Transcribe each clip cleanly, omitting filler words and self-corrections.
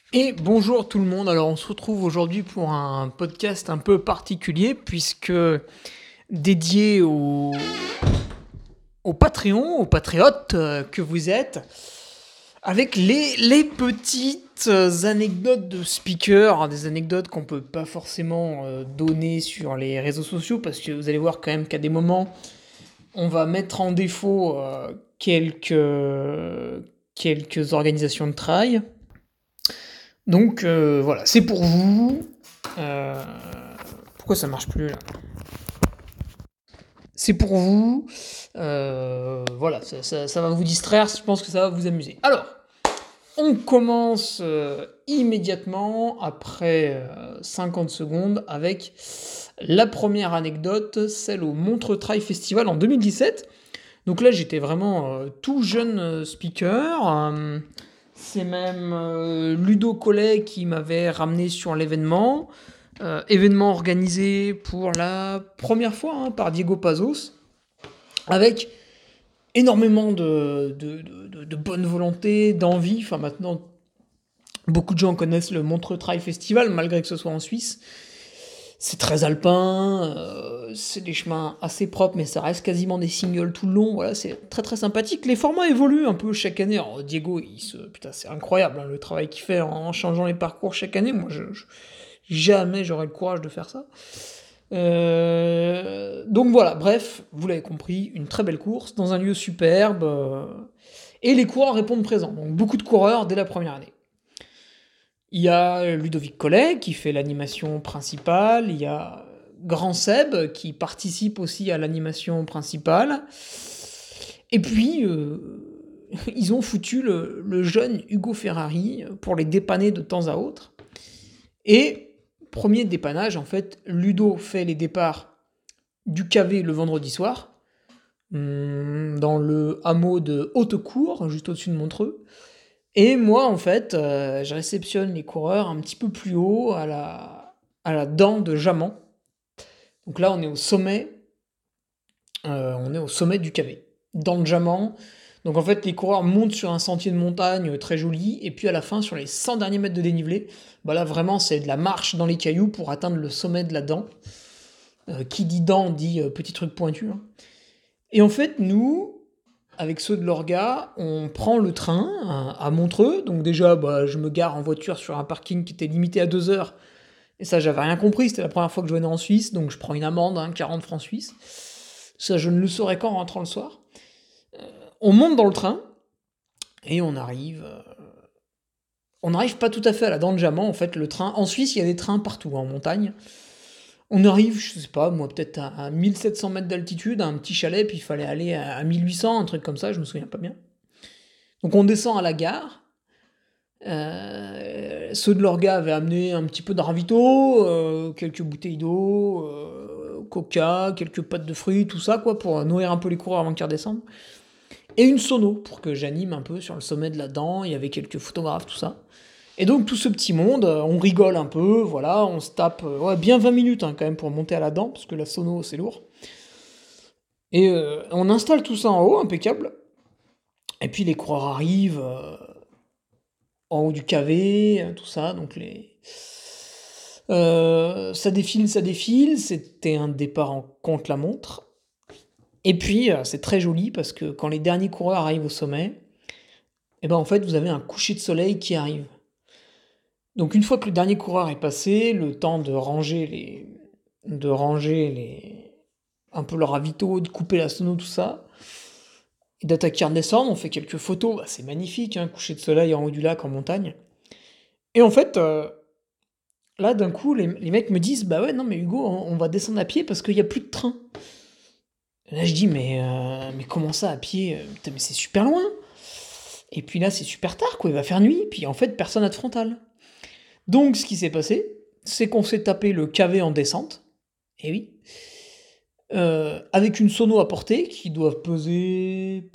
Et bonjour tout le monde, alors on se retrouve aujourd'hui pour un podcast un peu particulier puisque dédié aux Patreons, aux patriotes que vous êtes, avec les petites anecdotes de speakers, des anecdotes qu'on peut pas forcément donner sur les réseaux sociaux parce que vous allez voir quand même qu'à des moments on va mettre en défaut quelques organisations de travail. Donc voilà, c'est pour vous. Euh, Pourquoi ça marche plus là? C'est pour vous. Voilà, ça va vous distraire, je pense que ça va vous amuser. Alors, on commence immédiatement, après 50 secondes, avec la première anecdote, celle au Montreux Trail Festival en 2017. Donc là, j'étais vraiment tout jeune speaker. C'est même Ludo Collet qui m'avait ramené sur l'événement. Événement organisé pour la première fois par Diego Pazos, avec énormément de bonne volonté, d'envie. Enfin, maintenant, beaucoup de gens connaissent le Montreux Trail Festival, malgré que ce soit en Suisse. C'est très alpin, c'est des chemins assez propres, mais ça reste quasiment des singles tout le long. Voilà, c'est très très sympathique. Les formats évoluent un peu chaque année. Alors, Diego, putain, c'est incroyable le travail qu'il fait en changeant les parcours chaque année. Moi, jamais j'aurais le courage de faire ça. Donc voilà, bref, vous l'avez compris, une très belle course dans un lieu superbe. Et les coureurs répondent présents. Donc beaucoup de coureurs dès la première année. Il y a Ludovic Collet qui fait l'animation principale, il y a Grand Seb qui participe aussi à l'animation principale. Et puis, ils ont foutu le jeune Hugo Ferrari pour les dépanner de temps à autre. Et, premier dépannage, en fait, Ludo fait les départs du KV le vendredi soir, dans le hameau de Haute-Cour, juste au-dessus de Montreux. Et moi, en fait, je réceptionne les coureurs un petit peu plus haut, à la dent de Jamant. Donc là, on est au sommet du KV, dans le Jamant. Donc en fait, les coureurs montent sur un sentier de montagne très joli, et puis à la fin, sur les 100 derniers mètres de dénivelé, bah là, vraiment, c'est de la marche dans les cailloux pour atteindre le sommet de la dent. Qui dit dent dit petit truc pointu, hein. Et en fait, nous, avec ceux de l'Orga, on prend le train à Montreux. Donc déjà, bah, je me gare en voiture sur un parking qui était limité à 2 heures. Et ça, j'avais rien compris. C'était la première fois que je venais en Suisse. Donc je prends une amende, 40 francs suisses. Ça, je ne le saurais qu'en rentrant le soir. On monte dans le train et on arrive. On n'arrive pas tout à fait à la dent de Jamant. En fait, le train. En Suisse, il y a des trains partout, en montagne. On arrive, je sais pas, moi, peut-être à 1700 mètres d'altitude, à un petit chalet, puis il fallait aller à 1800, un truc comme ça, je me souviens pas bien. Donc on descend à la gare. Ceux de l'Orga avaient amené un petit peu de ravito, quelques bouteilles d'eau, coca, quelques pâtes de fruits, tout ça, quoi, pour nourrir un peu les coureurs avant qu'ils redescendent. Et une sono, pour que j'anime un peu sur le sommet de la dent, il y avait quelques photographes, tout ça. Et donc tout ce petit monde, on rigole un peu, voilà, on se tape ouais, bien 20 minutes quand même pour monter à la dent, parce que la sono c'est lourd. Et on installe tout ça en haut, impeccable. Et puis les coureurs arrivent en haut du KV, tout ça, donc ça défile, ça défile, c'était un départ en contre-la-montre. Et puis c'est très joli parce que quand les derniers coureurs arrivent au sommet, et ben en fait vous avez un coucher de soleil qui arrive. Donc une fois que le dernier coureur est passé, le temps de ranger un peu le ravito, de couper la sono, tout ça, et d'attaquer à redescendre, on fait quelques photos, bah, c'est magnifique, coucher de soleil en haut du lac en montagne. Et en fait, là d'un coup, les mecs me disent, bah ouais, non mais Hugo, on va descendre à pied parce qu'il n'y a plus de train. Et là je dis, mais comment ça à pied? Putain, mais c'est super loin. Et puis là c'est super tard, quoi, il va faire nuit, puis en fait personne n'a de frontal. Donc, ce qui s'est passé, c'est qu'on s'est tapé le KV en descente, et oui, avec une sono à portée qui doit peser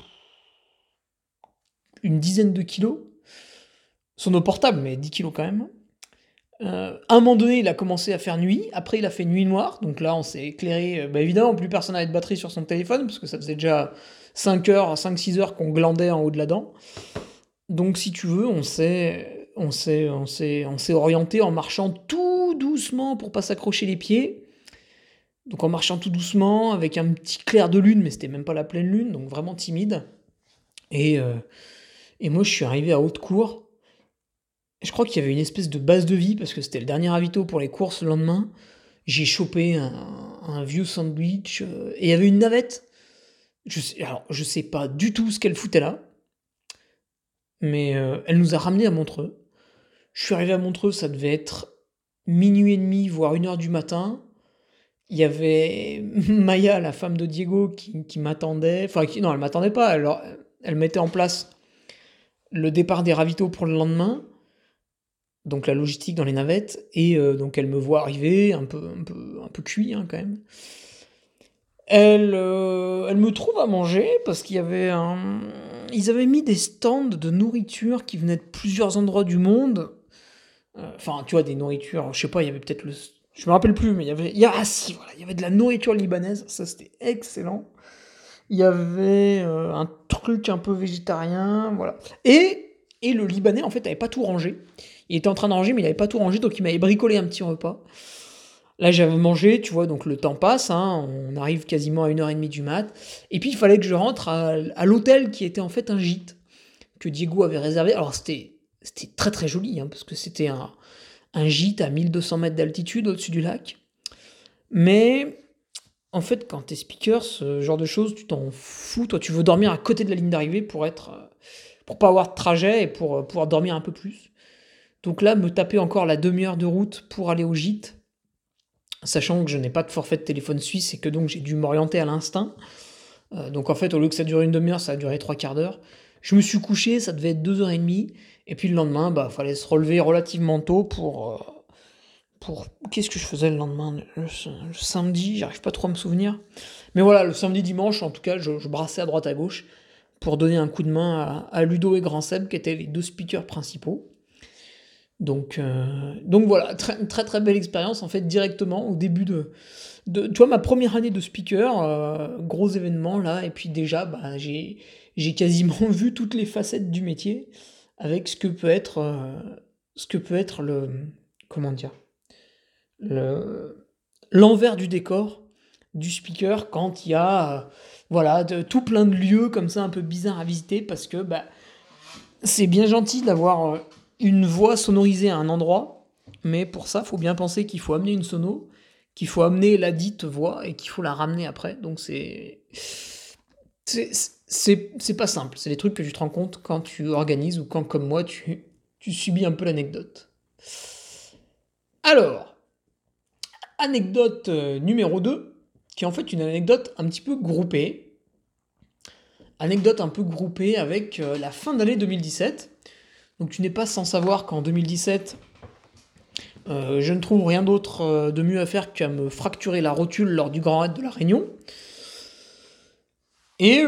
une dizaine de kilos. Sono portable, mais 10 kilos quand même. À un moment donné, il a commencé à faire nuit. Après, il a fait nuit noire. Donc là, on s'est éclairé. Bah, évidemment, plus personne n'avait de batterie sur son téléphone, parce que ça faisait déjà 5 heures, 5-6 heures qu'on glandait en haut de la dent. Donc, si tu veux, on s'est on s'est orienté en marchant tout doucement pour pas s'accrocher les pieds. Donc en marchant tout doucement, avec un petit clair de lune, mais c'était même pas la pleine lune, donc vraiment timide. Et, euh, et moi, je suis arrivé à Haute-Cour. Je crois qu'il y avait une espèce de base de vie, parce que c'était le dernier ravito pour les courses le lendemain. J'ai chopé un vieux sandwich, et il y avait une navette. Alors, je sais pas du tout ce qu'elle foutait là, mais elle nous a ramenés à Montreux. Je suis arrivé à Montreux, ça devait être minuit et demi, voire 1 heure du matin. Il y avait Maya, la femme de Diego, qui m'attendait. Enfin, non, elle m'attendait pas. Elle mettait en place le départ des ravitaux pour le lendemain, donc la logistique dans les navettes. Et donc elle me voit arriver, un peu cuit hein, quand même. Elle me trouve à manger parce qu'il y avait ils avaient mis des stands de nourriture qui venaient de plusieurs endroits du monde. Enfin, tu vois, des nourritures, je sais pas, il y avait peut-être le. Je me rappelle plus, mais ah si, voilà, il y avait de la nourriture libanaise, ça c'était excellent. Il y avait un truc un peu végétarien, voilà. Et le Libanais, en fait, avait pas tout rangé. Il était en train de ranger, mais il avait pas tout rangé, donc il m'avait bricolé un petit repas. Là, j'avais mangé, tu vois, donc le temps passe, hein, on arrive quasiment à 1h30 du mat. Et puis, il fallait que je rentre à l'hôtel qui était en fait un gîte que Diego avait réservé. Alors, c'était très très joli, hein, parce que c'était un gîte à 1200 mètres d'altitude au-dessus du lac. Mais en fait, quand t'es speaker, ce genre de choses, tu t'en fous. Toi, tu veux dormir à côté de la ligne d'arrivée pour pas avoir de trajet et pour pouvoir dormir un peu plus. Donc là, me taper encore la demi-heure de route pour aller au gîte, sachant que je n'ai pas de forfait de téléphone suisse et que donc j'ai dû m'orienter à l'instinct. Donc en fait, au lieu que ça dure une demi-heure, ça a duré 3 quarts d'heure. Je me suis couché, ça devait être 2h30. Et puis le lendemain, bah, fallait se relever relativement tôt pour. Qu'est-ce que je faisais le lendemain? Le samedi, j'arrive pas trop à me souvenir. Mais voilà, le samedi, dimanche, en tout cas, je brassais à droite à gauche pour donner un coup de main à Ludo et Grand Seb, qui étaient les deux speakers principaux. Donc voilà, très très très belle expérience en fait directement au début tu vois ma première année de speaker, gros événement là, et puis déjà bah, j'ai quasiment vu toutes les facettes du métier avec ce que peut être le comment dire le l'envers du décor du speaker quand il y a voilà tout plein de lieux comme ça un peu bizarres à visiter parce que bah c'est bien gentil d'avoir une voix sonorisée à un endroit, mais pour ça, il faut bien penser qu'il faut amener une sono, qu'il faut amener la dite voix et qu'il faut la ramener après. Donc c'est pas simple. C'est des trucs que tu te rends compte quand tu organises ou quand, comme moi, tu subis un peu l'anecdote. Alors, anecdote numéro 2, qui est en fait une anecdote un petit peu groupée. Anecdote un peu groupée avec la fin d'année 2017. Donc tu n'es pas sans savoir qu'en 2017, je ne trouve rien d'autre de mieux à faire qu'à me fracturer la rotule lors du Grand Raid de la Réunion. Et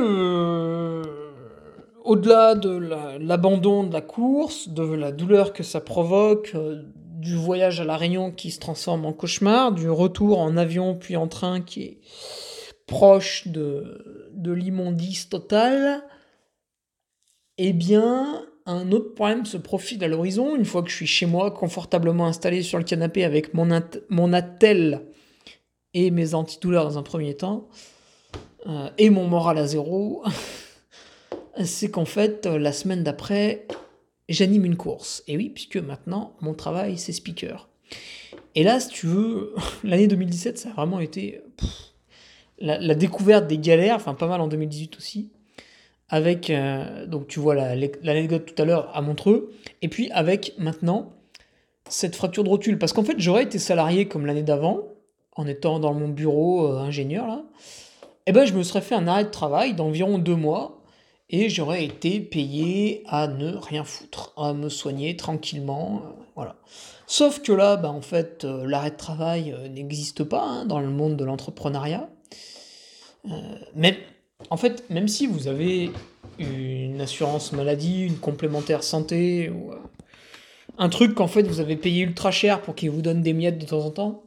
au-delà de l'abandon de la course, de la douleur que ça provoque, du voyage à la Réunion qui se transforme en cauchemar, du retour en avion puis en train qui est proche de l'immondice totale, eh bien, un autre problème se profile à l'horizon, une fois que je suis chez moi, confortablement installé sur le canapé avec mon attel et mes antidouleurs dans un premier temps, et mon moral à zéro, c'est qu'en fait, la semaine d'après, j'anime une course. Et oui, puisque maintenant, mon travail, c'est speaker. Et là, si tu veux, l'année 2017, ça a vraiment été la découverte des galères, enfin pas mal en 2018 aussi, avec, donc tu vois l'anecdote tout à l'heure à Montreux, et puis avec maintenant cette fracture de rotule. Parce qu'en fait, j'aurais été salarié comme l'année d'avant, en étant dans mon bureau ingénieur, là, et ben je me serais fait un arrêt de travail d'environ 2 mois, et j'aurais été payé à ne rien foutre, à me soigner tranquillement, voilà. Sauf que là, bah, en fait, l'arrêt de travail n'existe pas hein, dans le monde de l'entrepreneuriat. Mais en fait, même si vous avez une assurance maladie, une complémentaire santé, ou un truc qu'en fait vous avez payé ultra cher pour qu'il vous donne des miettes de temps en temps,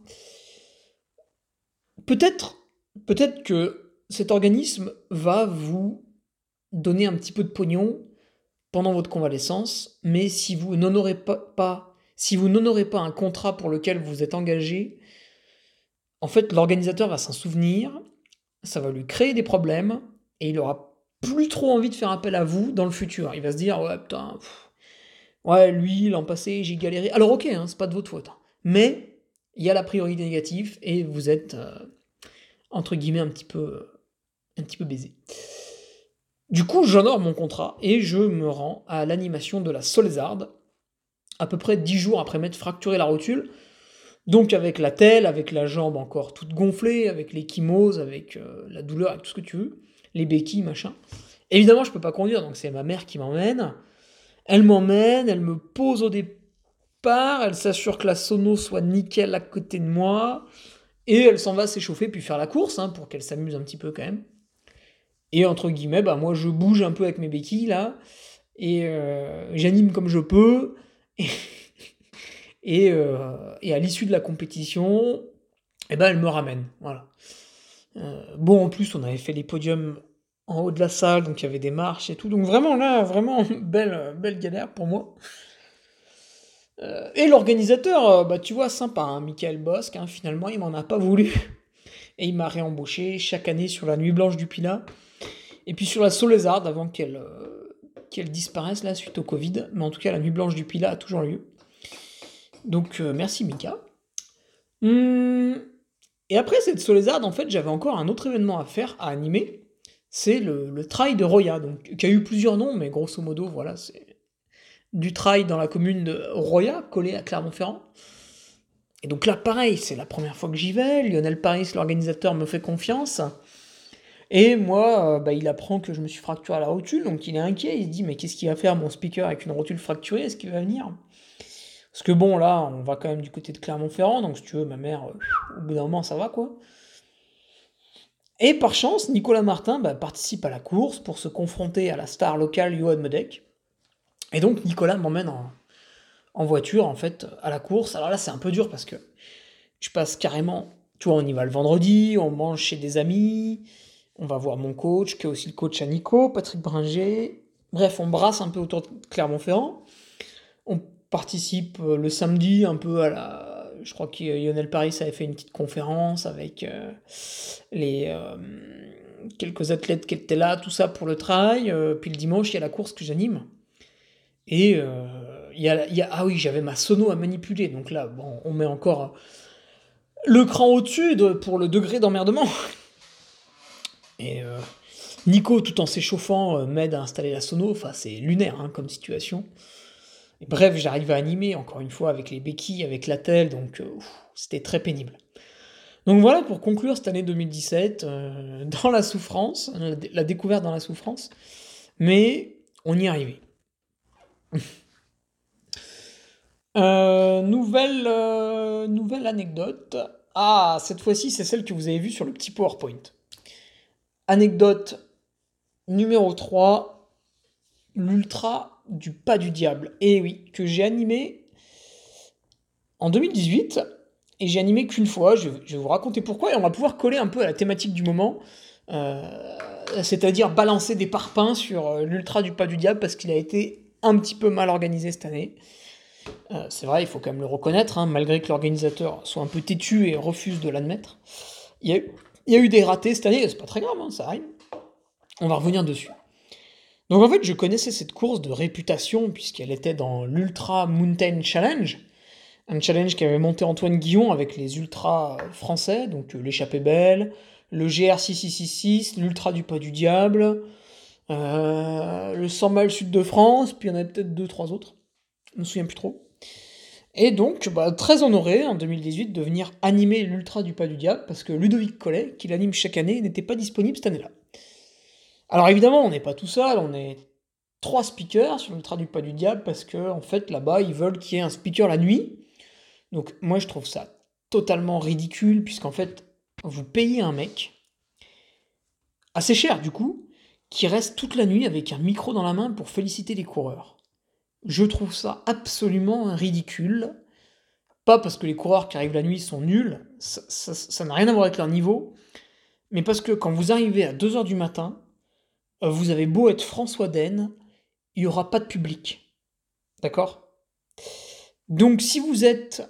peut-être, peut-être que cet organisme va vous donner un petit peu de pognon pendant votre convalescence, mais si vous n'honorez pas un contrat pour lequel vous êtes engagé, en fait, l'organisateur va s'en souvenir, ça va lui créer des problèmes, et il aura plus trop envie de faire appel à vous dans le futur. Il va se dire: «Ouais, putain, ouais, lui, l'an passé, j'ai galéré». Alors OK, hein, c'est pas de votre faute, hein, mais il y a la priorité négative et vous êtes, entre guillemets, un petit peu «baisé». Du coup, j'honore mon contrat et je me rends à l'animation de la Solezarde, à peu près 10 jours après m'être fracturé la rotule, donc avec la telle, avec la jambe encore toute gonflée, avec l'ecchymose, avec, la douleur, avec tout ce que tu veux, les béquilles, machin. Évidemment, je peux pas conduire, donc c'est ma mère qui m'emmène. Elle m'emmène, elle me pose au départ, elle s'assure que la sono soit nickel à côté de moi, et elle s'en va s'échauffer puis faire la course, hein, pour qu'elle s'amuse un petit peu quand même. Et entre guillemets, bah, moi je bouge un peu avec mes béquilles là, et j'anime comme je peux, et et heu et à l'issue de la compétition, et ben, elle me ramène, voilà. Bon, en plus, on avait fait les podiums en haut de la salle, donc il y avait des marches et tout, donc vraiment là, vraiment belle galère pour moi. Et l'organisateur, bah, tu vois, sympa, hein, Michael Bosque, hein, finalement, il m'en a pas voulu et il m'a réembauché chaque année sur la Nuit blanche du Pilat et puis sur la Solézarde avant qu'elle disparaisse là suite au Covid, mais en tout cas la Nuit blanche du Pilat a toujours lieu. Donc merci Mika. Mmh, et après cette Solézarde, en fait, j'avais encore un autre événement à faire, à animer, c'est le Trail de Roya, donc qui a eu plusieurs noms, mais grosso modo, voilà, c'est du trail dans la commune de Roya, collée à Clermont-Ferrand. Et donc là, pareil, c'est la première fois que j'y vais. Lionel Paris, l'organisateur, me fait confiance. Et moi, bah, il apprend que je me suis fracturé à la rotule, donc il est inquiet. Il se dit: mais qu'est-ce qu'il va faire, mon speaker, avec une rotule fracturée? Est-ce qu'il va venir? Parce que bon, là, on va quand même du côté de Clermont-Ferrand, donc si tu veux, ma mère, au bout d'un moment, ça va, quoi. Et par chance, Nicolas Martin bah, participe à la course pour se confronter à la star locale Johan Medek. Et donc Nicolas m'emmène en voiture, en fait, à la course. Alors là, c'est un peu dur parce que je passe carrément, tu vois, on y va le vendredi, on mange chez des amis, on va voir mon coach, qui est aussi le coach à Nico, Patrick Bringer. Bref, on brasse un peu autour de Clermont-Ferrand. On participe le samedi un peu à la. Je crois que Lionel Paris avait fait une petite conférence avec les quelques athlètes qui étaient là, tout ça pour le trail. Puis le dimanche, il y a la course que j'anime. Et ah oui, j'avais ma sono à manipuler. Donc là, bon, on met encore le cran au-dessus pour le degré d'emmerdement. Et Nico, tout en s'échauffant, m'aide à installer la sono. Enfin, c'est lunaire hein, comme situation. Et bref, j'arrive à animer, encore une fois, avec les béquilles, avec l'attel, donc c'était très pénible. Donc voilà, pour conclure cette année 2017, dans la souffrance, la découverte dans la souffrance, mais on y est arrivé. Nouvelle anecdote. Ah, cette fois-ci, c'est celle que vous avez vue sur le petit PowerPoint. Anecdote numéro 3, l'ultra du pas du diable. Et oui, que j'ai animé en 2018, et j'ai animé qu'une fois, je vais vous raconter pourquoi, et on va pouvoir coller un peu à la thématique du moment, c'est-à-dire balancer des parpaings sur l'ultra du pas du diable, parce qu'il a été un petit peu mal organisé cette année. C'est vrai, il faut quand même le reconnaître, hein, malgré que l'organisateur soit un peu têtu et refuse de l'admettre. Il y a eu des ratés cette année, c'est pas très grave, hein, ça arrive. On va revenir dessus. Donc en fait, je connaissais cette course de réputation, puisqu'elle était dans l'Ultra Mountain Challenge, un challenge qu'avait monté Antoine Guillon avec les ultras français, donc l'échappée belle, le GR 6666, l'ultra du pas du diable, le 100 miles sud de France, puis il y en avait peut-être 2-3 autres, je me souviens plus trop. Et donc, bah, très honoré en 2018 de venir animer l'ultra du pas du diable, parce que Ludovic Collet, qui l'anime chaque année, n'était pas disponible cette année-là. Alors évidemment, on n'est pas tout seul, on est 3 speakers sur l'ultra du pas du diable, parce que en fait là-bas, ils veulent qu'il y ait un speaker la nuit. Donc moi je trouve ça totalement ridicule, puisqu'en fait, vous payez un mec, assez cher du coup, qui reste toute la nuit avec un micro dans la main pour féliciter les coureurs. Je trouve ça absolument ridicule. Pas parce que les coureurs qui arrivent la nuit sont nuls, ça n'a rien à voir avec leur niveau, mais parce que quand vous arrivez à 2h du matin, vous avez beau être François Den, il n'y aura pas de public. D'accord? Donc si vous êtes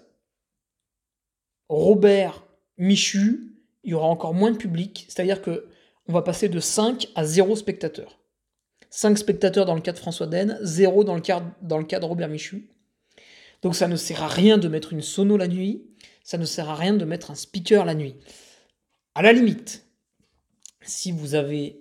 Robert Michu, il y aura encore moins de public, c'est-à-dire que on va passer de 5 à 0 spectateurs. 5 spectateurs dans le cas de François Den, 0 dans le cas de Robert Michu. Donc ça ne sert à rien de mettre une sono la nuit, ça ne sert à rien de mettre un speaker la nuit. À la limite, si vous avez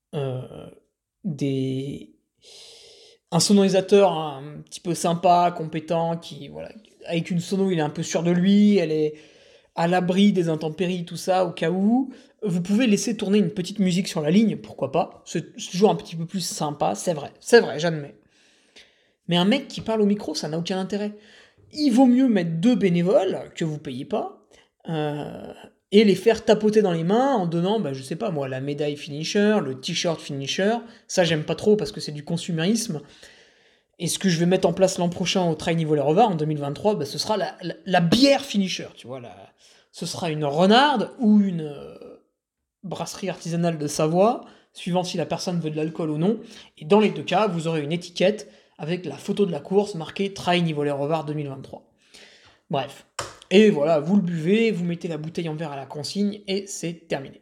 un sonorisateur un petit peu sympa, compétent, qui voilà, avec une sono il est un peu sûr de lui, elle est à l'abri des intempéries, tout ça, au cas où, vous pouvez laisser tourner une petite musique sur la ligne, pourquoi pas, c'est toujours un petit peu plus sympa, c'est vrai, j'admets. Mais un mec qui parle au micro, ça n'a aucun intérêt. Il vaut mieux mettre 2 bénévoles, que vous payez pas, et les faire tapoter dans les mains en donnant, je sais pas moi, la médaille finisher, le t-shirt finisher, ça j'aime pas trop parce que c'est du consumérisme, et ce que je vais mettre en place l'an prochain au Trail Niveau Les Revards, en 2023, ce sera la bière finisher, tu vois, ce sera une renarde ou une brasserie artisanale de Savoie, suivant si la personne veut de l'alcool ou non, et dans les deux cas, vous aurez une étiquette avec la photo de la course marquée Trail Niveau Les Revards 2023. Bref. Et voilà, vous le buvez, vous mettez la bouteille en verre à la consigne, et c'est terminé.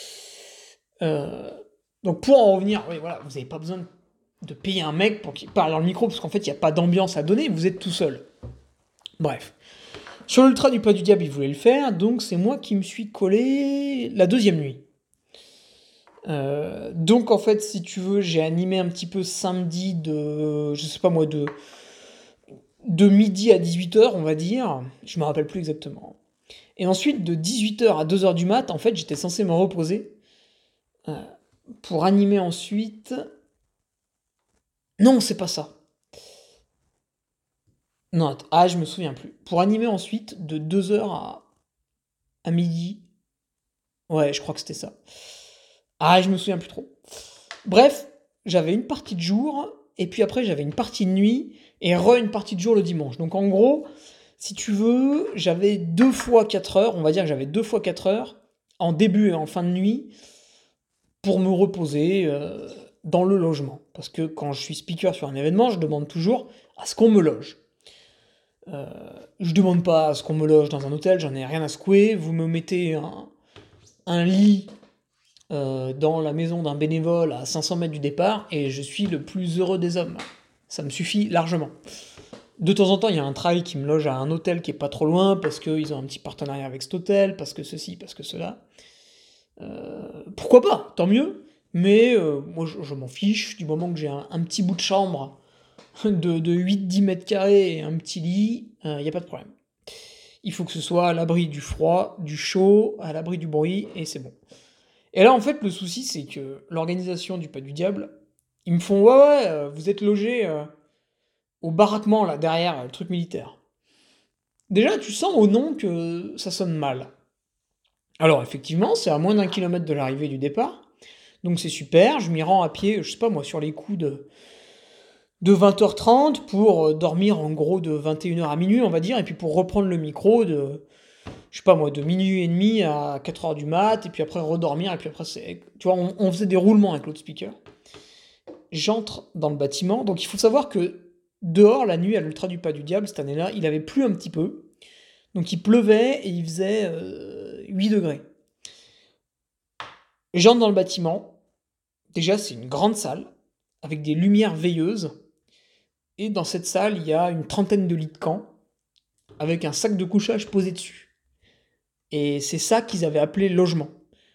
Donc pour en revenir, oui, voilà, vous n'avez pas besoin de payer un mec pour qu'il parle dans le micro, parce qu'en fait, il n'y a pas d'ambiance à donner, vous êtes tout seul. Bref. Sur l'Ultra du Pas du Diable, il voulait le faire, donc c'est moi qui me suis collé la deuxième nuit. Donc en fait, si tu veux, j'ai animé un petit peu samedi de, je sais pas moi, de midi à 18h, on va dire, je me rappelle plus exactement. Et ensuite, de 18h à 2h du mat, en fait, j'étais censé me reposer pour animer ensuite... Non, c'est pas ça. Non, je me souviens plus. Pour animer ensuite de 2h à midi. Ouais, je crois que c'était ça. Je me souviens plus trop. Bref, j'avais une partie de jour, et puis après j'avais une partie de nuit, et une partie de jour le dimanche. Donc en gros, si tu veux, j'avais 2 fois 4 heures, on va dire que j'avais 2 fois 4 heures, en début et en fin de nuit, pour me reposer dans le logement. Parce que quand je suis speaker sur un événement, je demande toujours à ce qu'on me loge. Je demande pas à ce qu'on me loge dans un hôtel, j'en ai rien à secouer, vous me mettez un lit dans la maison d'un bénévole à 500 mètres du départ, et je suis le plus heureux des hommes. Ça me suffit largement. De temps en temps, il y a un trail qui me loge à un hôtel qui est pas trop loin, parce qu'ils ont un petit partenariat avec cet hôtel, parce que ceci, parce que cela. Pourquoi pas, tant mieux. Mais moi, je m'en fiche, du moment que j'ai un petit bout de chambre de 8-10 mètres carrés et un petit lit, il n'y a pas de problème. Il faut que ce soit à l'abri du froid, du chaud, à l'abri du bruit, et c'est bon. Et là, en fait, le souci, c'est que l'organisation du Pas du Diable, ils me font « Ouais, vous êtes logé au baraquement, là, derrière, le truc militaire. » Déjà, tu sens au nom que ça sonne mal. Alors, effectivement, c'est à moins d'1 kilomètre de l'arrivée du départ, donc c'est super, je m'y rends à pied, je sais pas moi, sur les coups de 20h30 pour dormir en gros de 21h à minuit, on va dire, et puis pour reprendre le micro de, je sais pas moi, de minuit et demi à 4h du mat, et puis après redormir, et puis après, tu vois, on faisait des roulements avec l'autre speaker. J'entre dans le bâtiment, donc il faut savoir que dehors, la nuit, à l'Ultra du Pas du Diable, cette année-là, il avait plu un petit peu, donc il pleuvait, et il faisait 8 degrés. J'entre dans le bâtiment, déjà c'est une grande salle, avec des lumières veilleuses, et dans cette salle, il y a une trentaine de lits de camp, avec un sac de couchage posé dessus. Et c'est ça qu'ils avaient appelé logement.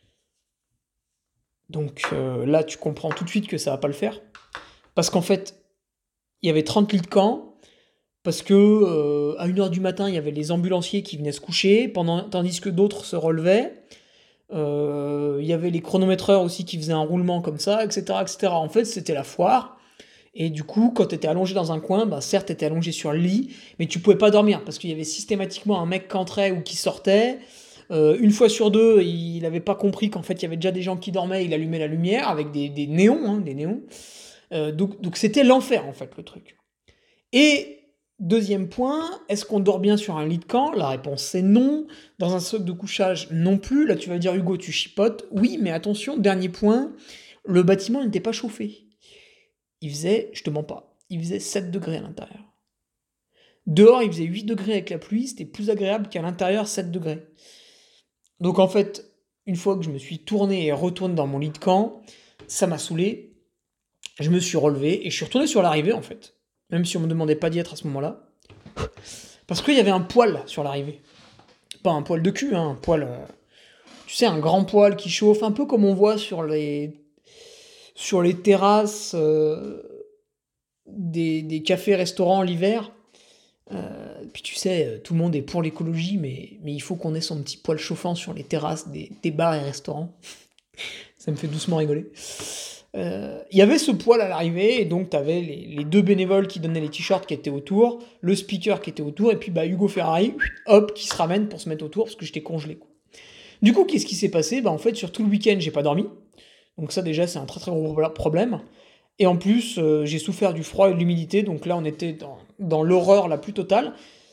Donc là, tu comprends tout de suite que ça va pas le faire. Parce qu'en fait, il y avait 30 lits de camp, parce que à 1h du matin, il y avait les ambulanciers qui venaient se coucher, tandis que d'autres se relevaient. Il y avait les chronométreurs aussi qui faisaient un roulement comme ça, etc., etc. En fait, c'était la foire. Et du coup, quand t'étais allongé dans un coin, certes, t'étais allongé sur le lit, mais tu pouvais pas dormir, parce qu'il y avait systématiquement un mec qui entrait ou qui sortait. Une fois sur deux, il avait pas compris qu'en fait, il y avait déjà des gens qui dormaient, il allumait la lumière avec des néons, des néons. Donc c'était l'enfer, en fait, le truc. Et deuxième point, est-ce qu'on dort bien sur un lit de camp? La réponse c'est non. Dans un sac de couchage, non plus. Là, tu vas dire, Hugo, tu chipotes. Oui, mais attention, dernier point, le bâtiment n'était pas chauffé. il faisait, je te mens pas, il faisait 7 degrés à l'intérieur. Dehors, il faisait 8 degrés avec la pluie, c'était plus agréable qu'à l'intérieur 7 degrés. Donc en fait, une fois que je me suis tourné et retourné dans mon lit de camp, ça m'a saoulé, je me suis relevé et je suis retourné sur l'arrivée en fait. Même si on me demandait pas d'y être à ce moment-là. Parce qu'il y avait un poêle sur l'arrivée. Pas un poêle de cul, hein, un poêle... tu sais, un grand poêle qui chauffe, un peu comme on voit sur les terrasses des cafés-restaurants l'hiver. Puis tu sais, tout le monde est pour l'écologie, mais il faut qu'on ait son petit poêle chauffant sur les terrasses des bars et restaurants. Ça me fait doucement rigoler. Il y avait ce poêle à l'arrivée, et donc t'avais les deux bénévoles qui donnaient les t-shirts qui étaient autour, le speaker qui était autour, et puis bah Hugo Ferrari, hop, qui se ramène pour se mettre autour, parce que j'étais congelé, quoi. Du coup, qu'est-ce qui s'est passé? Bah en fait, sur tout le week-end, j'ai pas dormi. Donc ça déjà, c'est un très très gros problème. Et en plus, j'ai souffert du froid et de l'humidité, donc là, on était dans l'horreur la plus totale.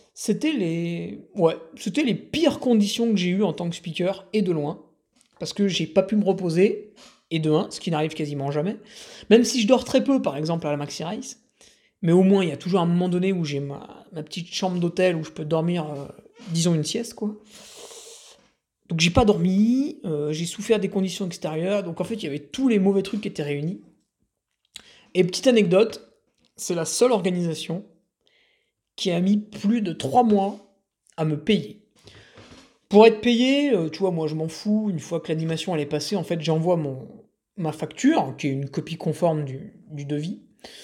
C'était les pires conditions que j'ai eues en tant que speaker, et de loin. Parce que j'ai pas pu me reposer, et de 1, ce qui n'arrive quasiment jamais. Même si je dors très peu, par exemple, à la Maxi Rice, mais au moins, il y a toujours un moment donné où j'ai ma petite chambre d'hôtel où je peux dormir, disons, une sieste, quoi. Donc j'ai pas dormi, j'ai souffert des conditions extérieures, donc en fait, il y avait tous les mauvais trucs qui étaient réunis. Et petite anecdote, c'est la seule organisation qui a mis plus de 3 mois à me payer. Pour être payé, tu vois, moi je m'en fous, une fois que l'animation elle est passée, en fait j'envoie ma facture, qui est une copie conforme du devis,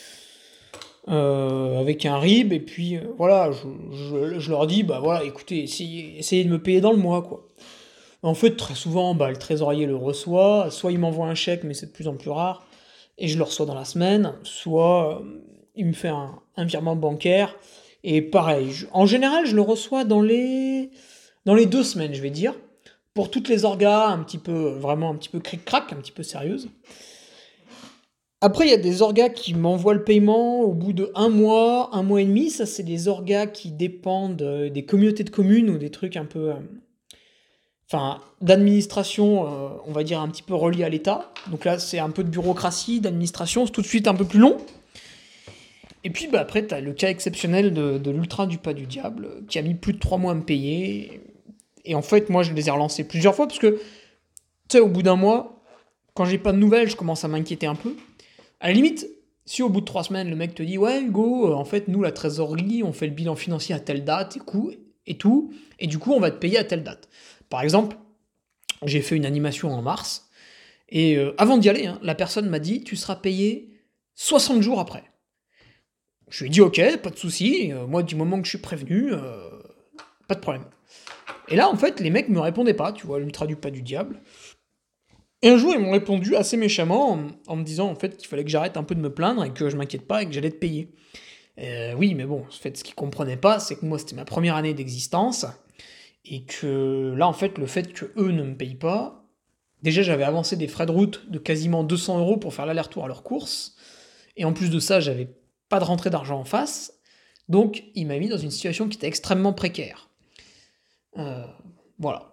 avec un RIB, et puis voilà, je leur dis, bah voilà, écoutez, essayez de me payer dans le mois, quoi. En fait, très souvent, bah, le trésorier le reçoit, soit il m'envoie un chèque, mais c'est de plus en plus rare, et je le reçois dans la semaine, soit il me fait un virement bancaire, et pareil, en général, je le reçois dans les 2 semaines, je vais dire, pour toutes les orgas un petit peu, vraiment un petit peu cric-crac, un petit peu sérieuses. Après, il y a des orgas qui m'envoient le paiement au bout de un mois et demi. Ça, c'est des orgas qui dépendent des communautés de communes ou des trucs un peu, enfin, d'administration, on va dire un petit peu relié à l'État. Donc là, c'est un peu de bureaucratie, d'administration, c'est tout de suite un peu plus long. Et puis bah, après, t'as le cas exceptionnel de l'Ultra du Pas du Diable, qui a mis plus de 3 mois à me payer. Et en fait, moi, je les ai relancés plusieurs fois, parce que, tu sais, au bout d'un mois, quand j'ai pas de nouvelles, je commence à m'inquiéter un peu. À la limite, si au bout de 3 semaines, le mec te dit, ouais, Hugo, en fait, nous, la trésorerie, on fait le bilan financier à telle date, et tout, et du coup, on va te payer à telle date. Par exemple, j'ai fait une animation en mars, et avant d'y aller, hein, la personne m'a dit, tu seras payé 60 jours après. Je lui ai dit, ok, pas de souci, moi, du moment que je suis prévenu, pas de problème. Et là, en fait, les mecs me répondaient pas, tu vois, l'Ultra du Pas du Diable. Et un jour, ils m'ont répondu assez méchamment en me disant en fait qu'il fallait que j'arrête un peu de me plaindre et que je m'inquiète pas et que j'allais te payer. Oui, mais bon, en fait, ce qu'ils comprenaient pas, c'est que moi, c'était ma première année d'existence et que là, en fait, le fait que eux ne me payent pas, déjà, j'avais avancé des frais de route de quasiment 200 € pour faire l'aller-retour à leur course, et en plus de ça, j'avais pas de rentrée d'argent en face, donc il m'a mis dans une situation qui était extrêmement précaire. Euh, voilà.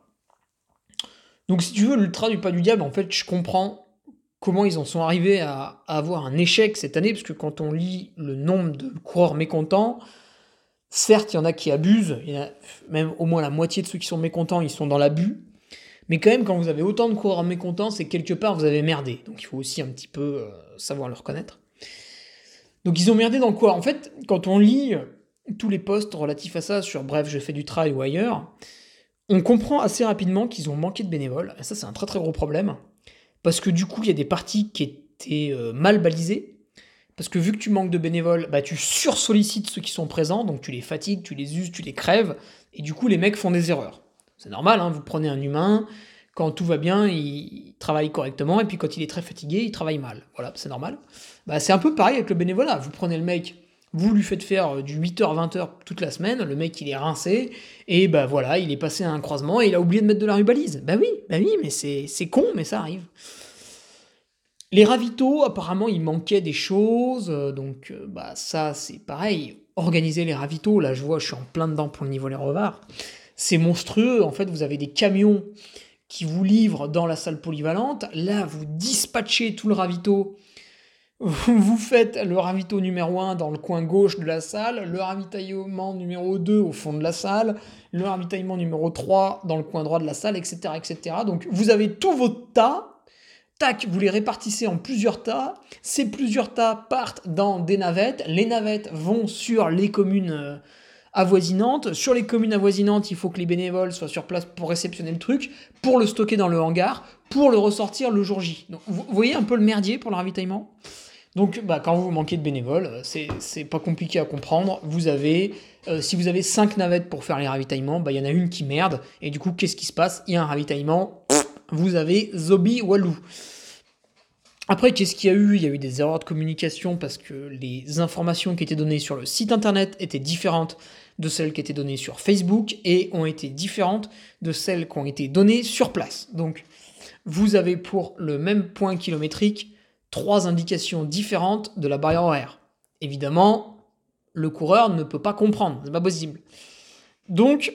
Donc si tu veux, l'Ultra du Pas du Diable, en fait, je comprends comment ils en sont arrivés à avoir un échec cette année, parce que quand on lit le nombre de coureurs mécontents, certes, il y en a qui abusent, il y en a même au moins la moitié de ceux qui sont mécontents, ils sont dans l'abus, mais quand même, quand vous avez autant de coureurs mécontents, c'est que quelque part, vous avez merdé. Donc il faut aussi un petit peu savoir le reconnaître. Donc ils ont merdé dans quoi? En fait, quand on lit tous les posts relatifs à ça, sur Bref, je fais du trail ou ailleurs, on comprend assez rapidement qu'ils ont manqué de bénévoles, et ça c'est un très très gros problème, parce que du coup il y a des parties qui étaient mal balisées, parce que vu que tu manques de bénévoles, bah tu sursollicites ceux qui sont présents, donc tu les fatigues, tu les uses, tu les crèves, et du coup les mecs font des erreurs. C'est normal, hein, vous prenez un humain, quand tout va bien, il travaille correctement, et puis quand il est très fatigué, il travaille mal. Voilà, c'est normal. Bah c'est un peu pareil avec le bénévolat, vous prenez le mec, vous lui faites faire du 8h-20h toute la semaine, le mec il est rincé, et bah voilà, il est passé à un croisement et il a oublié de mettre de la rubalise. Bah oui, mais c'est con, mais ça arrive. Les ravitaux, apparemment, il manquait des choses, donc bah ça c'est pareil. Organiser les ravitaux, là je vois, je suis en plein dedans pour le niveau les revards. C'est monstrueux, en fait vous avez des camions qui vous livrent dans la salle polyvalente, là vous dispatchez tout le ravito Vous faites le ravito numéro 1 dans le coin gauche de la salle, le ravitaillement numéro 2 au fond de la salle, le ravitaillement numéro 3 dans le coin droit de la salle, etc., etc. Donc vous avez tous vos tas, tac, vous les répartissez en plusieurs tas, ces plusieurs tas partent dans des navettes, les navettes vont sur les communes avoisinantes, sur les communes avoisinantes, il faut que les bénévoles soient sur place pour réceptionner le truc, pour le stocker dans le hangar, pour le ressortir le jour J. Donc vous voyez un peu le merdier pour le ravitaillement ? Donc, quand vous manquez de bénévoles, c'est pas compliqué à comprendre. Si vous avez 5 navettes pour faire les ravitaillements, il y en a une qui merde. Et du coup, qu'est-ce qui se passe ? Il y a un ravitaillement, vous avez Zombie Walou. Après, qu'est-ce qu'il y a eu ? Il y a eu des erreurs de communication parce que les informations qui étaient données sur le site internet étaient différentes de celles qui étaient données sur Facebook et ont été différentes de celles qui ont été données sur place. Donc, vous avez pour le même point kilométrique 3 indications différentes de la barrière horaire. Évidemment, le coureur ne peut pas comprendre, c'est pas possible. Donc,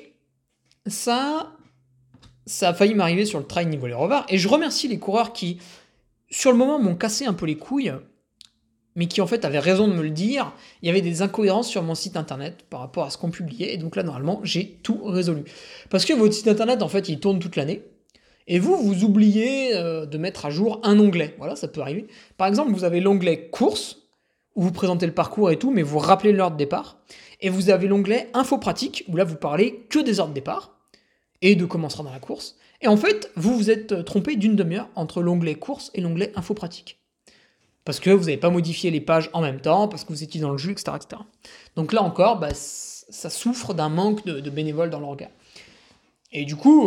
ça a failli m'arriver sur le trail niveau les revards, et je remercie les coureurs qui, sur le moment, m'ont cassé un peu les couilles, mais qui en fait avaient raison de me le dire. Il y avait des incohérences sur mon site internet par rapport à ce qu'on publiait, et donc là, normalement, j'ai tout résolu. Parce que votre site internet, en fait, il tourne toute l'année, et vous oubliez de mettre à jour un onglet. Voilà, ça peut arriver. Par exemple, vous avez l'onglet course, où vous présentez le parcours et tout, mais vous rappelez l'heure de départ. Et vous avez l'onglet info pratique, où là, vous parlez que des heures de départ, et de comment sera dans la course. Et en fait, vous vous êtes trompé d'une demi-heure entre l'onglet course et l'onglet info pratique. Parce que vous n'avez pas modifié les pages en même temps, parce que vous étiez dans le jus, etc. etc. Donc là encore, ça souffre d'un manque de bénévoles dans l'orga. Et du coup...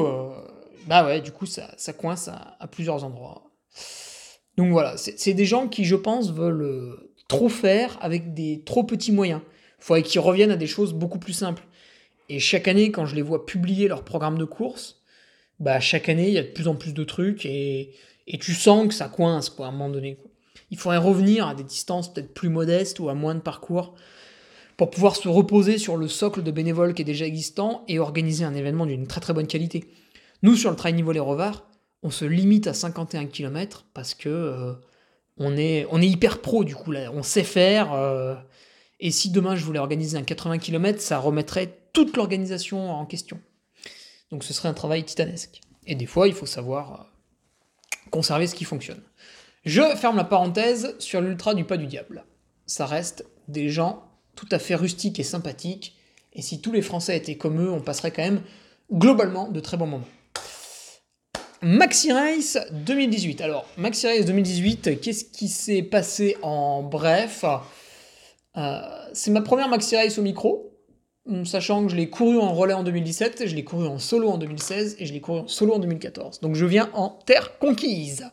ça coince à plusieurs endroits. Donc voilà, c'est des gens qui, je pense, veulent trop faire avec des trop petits moyens. Il faudrait qu'ils reviennent à des choses beaucoup plus simples. Et chaque année, quand je les vois publier leur programme de course, chaque année, il y a de plus en plus de trucs et tu sens que ça coince, quoi, à un moment donné, quoi. Il faudrait revenir à des distances peut-être plus modestes ou à moins de parcours pour pouvoir se reposer sur le socle de bénévoles qui est déjà existant et organiser un événement d'une très très bonne qualité. Nous, sur le trail niveau les revards, on se limite à 51 km parce que on est hyper pro du coup, là. On sait faire. Et si demain je voulais organiser un 80 km, ça remettrait toute l'organisation en question. Donc ce serait un travail titanesque. Et des fois, il faut savoir conserver ce qui fonctionne. Je ferme la parenthèse sur l'ultra du Pas du Diable. Ça reste des gens tout à fait rustiques et sympathiques. Et si tous les Français étaient comme eux, on passerait quand même globalement de très bons moments. Maxi Race 2018. Alors, Maxi Race 2018, qu'est-ce qui s'est passé en bref ? C'est ma première Maxi Race au micro, sachant que je l'ai couru en relais en 2017, je l'ai couru en solo en 2016 et je l'ai couru en solo en 2014. Donc je viens en terre conquise.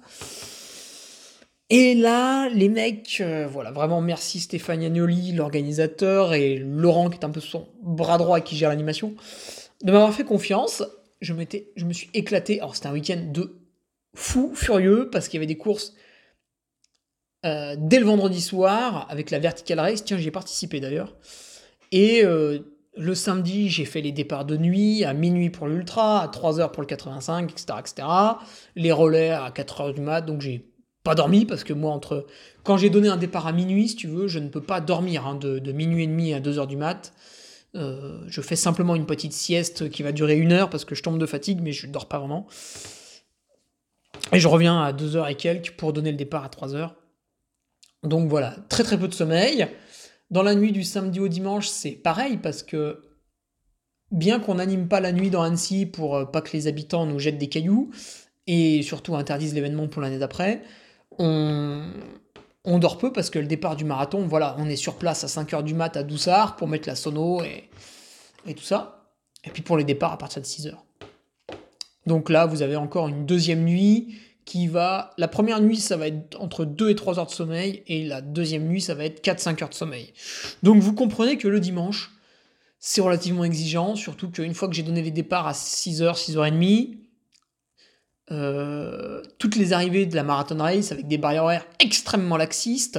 Et là, les mecs, vraiment merci Stéphane Agnoli, l'organisateur, et Laurent, qui est un peu son bras droit et qui gère l'animation, de m'avoir fait confiance. Je me suis éclaté. Alors c'était un week-end de fou furieux parce qu'il y avait des courses dès le vendredi soir avec la Vertical Race. Tiens, j'y ai participé d'ailleurs. Et le samedi, j'ai fait les départs de nuit, à minuit pour l'ultra, à 3h pour le 85, etc., etc. Les relais à 4h du mat, donc j'ai pas dormi parce que moi, quand j'ai donné un départ à minuit, si tu veux, je ne peux pas dormir de minuit et demi à 2h du mat. Je fais simplement une petite sieste qui va durer 1 heure parce que je tombe de fatigue, mais je dors pas vraiment. Et je reviens à 2h et quelques pour donner le départ à 3h. Donc voilà, très très peu de sommeil. Dans la nuit du samedi au dimanche, c'est pareil parce que bien qu'on n'anime pas la nuit dans Annecy pour pas que les habitants nous jettent des cailloux et surtout interdisent l'événement pour l'année d'après, on dort peu parce que le départ du marathon, voilà, on est sur place à 5h du mat à Doussard pour mettre la sono et tout ça. Et puis pour les départs à partir de 6h. Donc là, vous avez encore une deuxième nuit qui va... La première nuit, ça va être entre 2 et 3 heures de sommeil, et la deuxième nuit, ça va être 4-5 heures de sommeil. Donc vous comprenez que le dimanche, c'est relativement exigeant, surtout qu'une fois que j'ai donné les départs à 6h, 6h30, toutes les arrivées de la Marathon Race avec des barrières horaires extrêmement laxistes,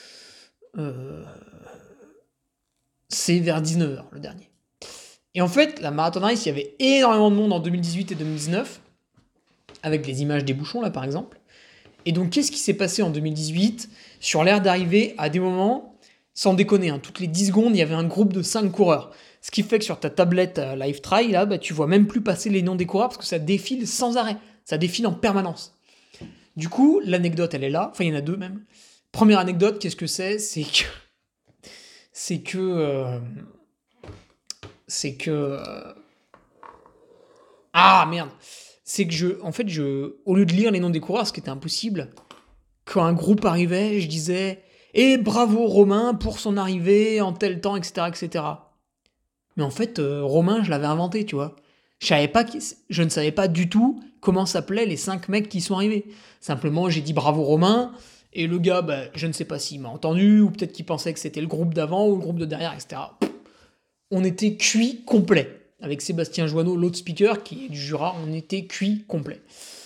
c'est vers 19h le dernier. Et en fait, la Marathon Race, il y avait énormément de monde en 2018 et 2019, avec les images des bouchons là par exemple, Et donc, qu'est-ce qui s'est passé en 2018 sur l'aire d'arrivée à des moments, sans déconner, hein, toutes les 10 secondes, il y avait un groupe de 5 coureurs. Ce qui fait que sur ta tablette Live Try, là, bah, tu vois même plus passer les noms des coureurs parce que ça défile sans arrêt. Ça défile en permanence. Du coup, l'anecdote, elle est là. Enfin, il y en a deux même. Première anecdote, qu'est-ce que c'est? C'est que... Ah, merde. C'est que au lieu de lire les noms des coureurs, ce qui était impossible, quand un groupe arrivait, je disais « bravo Romain pour son arrivée en tel temps, etc. etc. » Mais en fait, Romain, je l'avais inventé, tu vois. Je ne savais pas du tout comment s'appelaient les 5 mecs qui sont arrivés. Simplement, j'ai dit bravo Romain, et le gars, bah, je ne sais pas s'il m'a entendu, ou peut-être qu'il pensait que c'était le groupe d'avant ou le groupe de derrière, etc. On était cuit complet. Avec Sébastien Joanneau, l'autre speaker, qui est du Jura, on était cuit complet.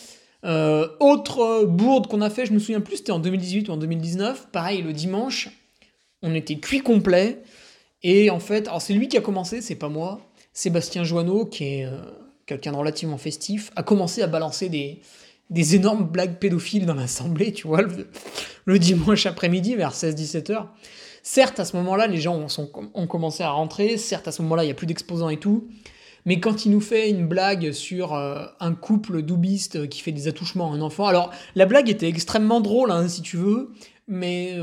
Autre bourde qu'on a fait, je me souviens plus, c'était en 2018 ou en 2019. Pareil, le dimanche, on était cuit complet. Et en fait, alors c'est lui qui a commencé, c'est pas moi. Sébastien Joanneau, qui est quelqu'un de relativement festif, a commencé à balancer des énormes blagues pédophiles dans l'assemblée, tu vois, le dimanche après-midi vers 16-17 heures. Certes, à ce moment-là, les gens ont commencé à rentrer. Certes, à ce moment-là, il n'y a plus d'exposants et tout. Mais quand il nous fait une blague sur un couple doubiste qui fait des attouchements à un enfant... Alors, la blague était extrêmement drôle, hein, si tu veux, mais...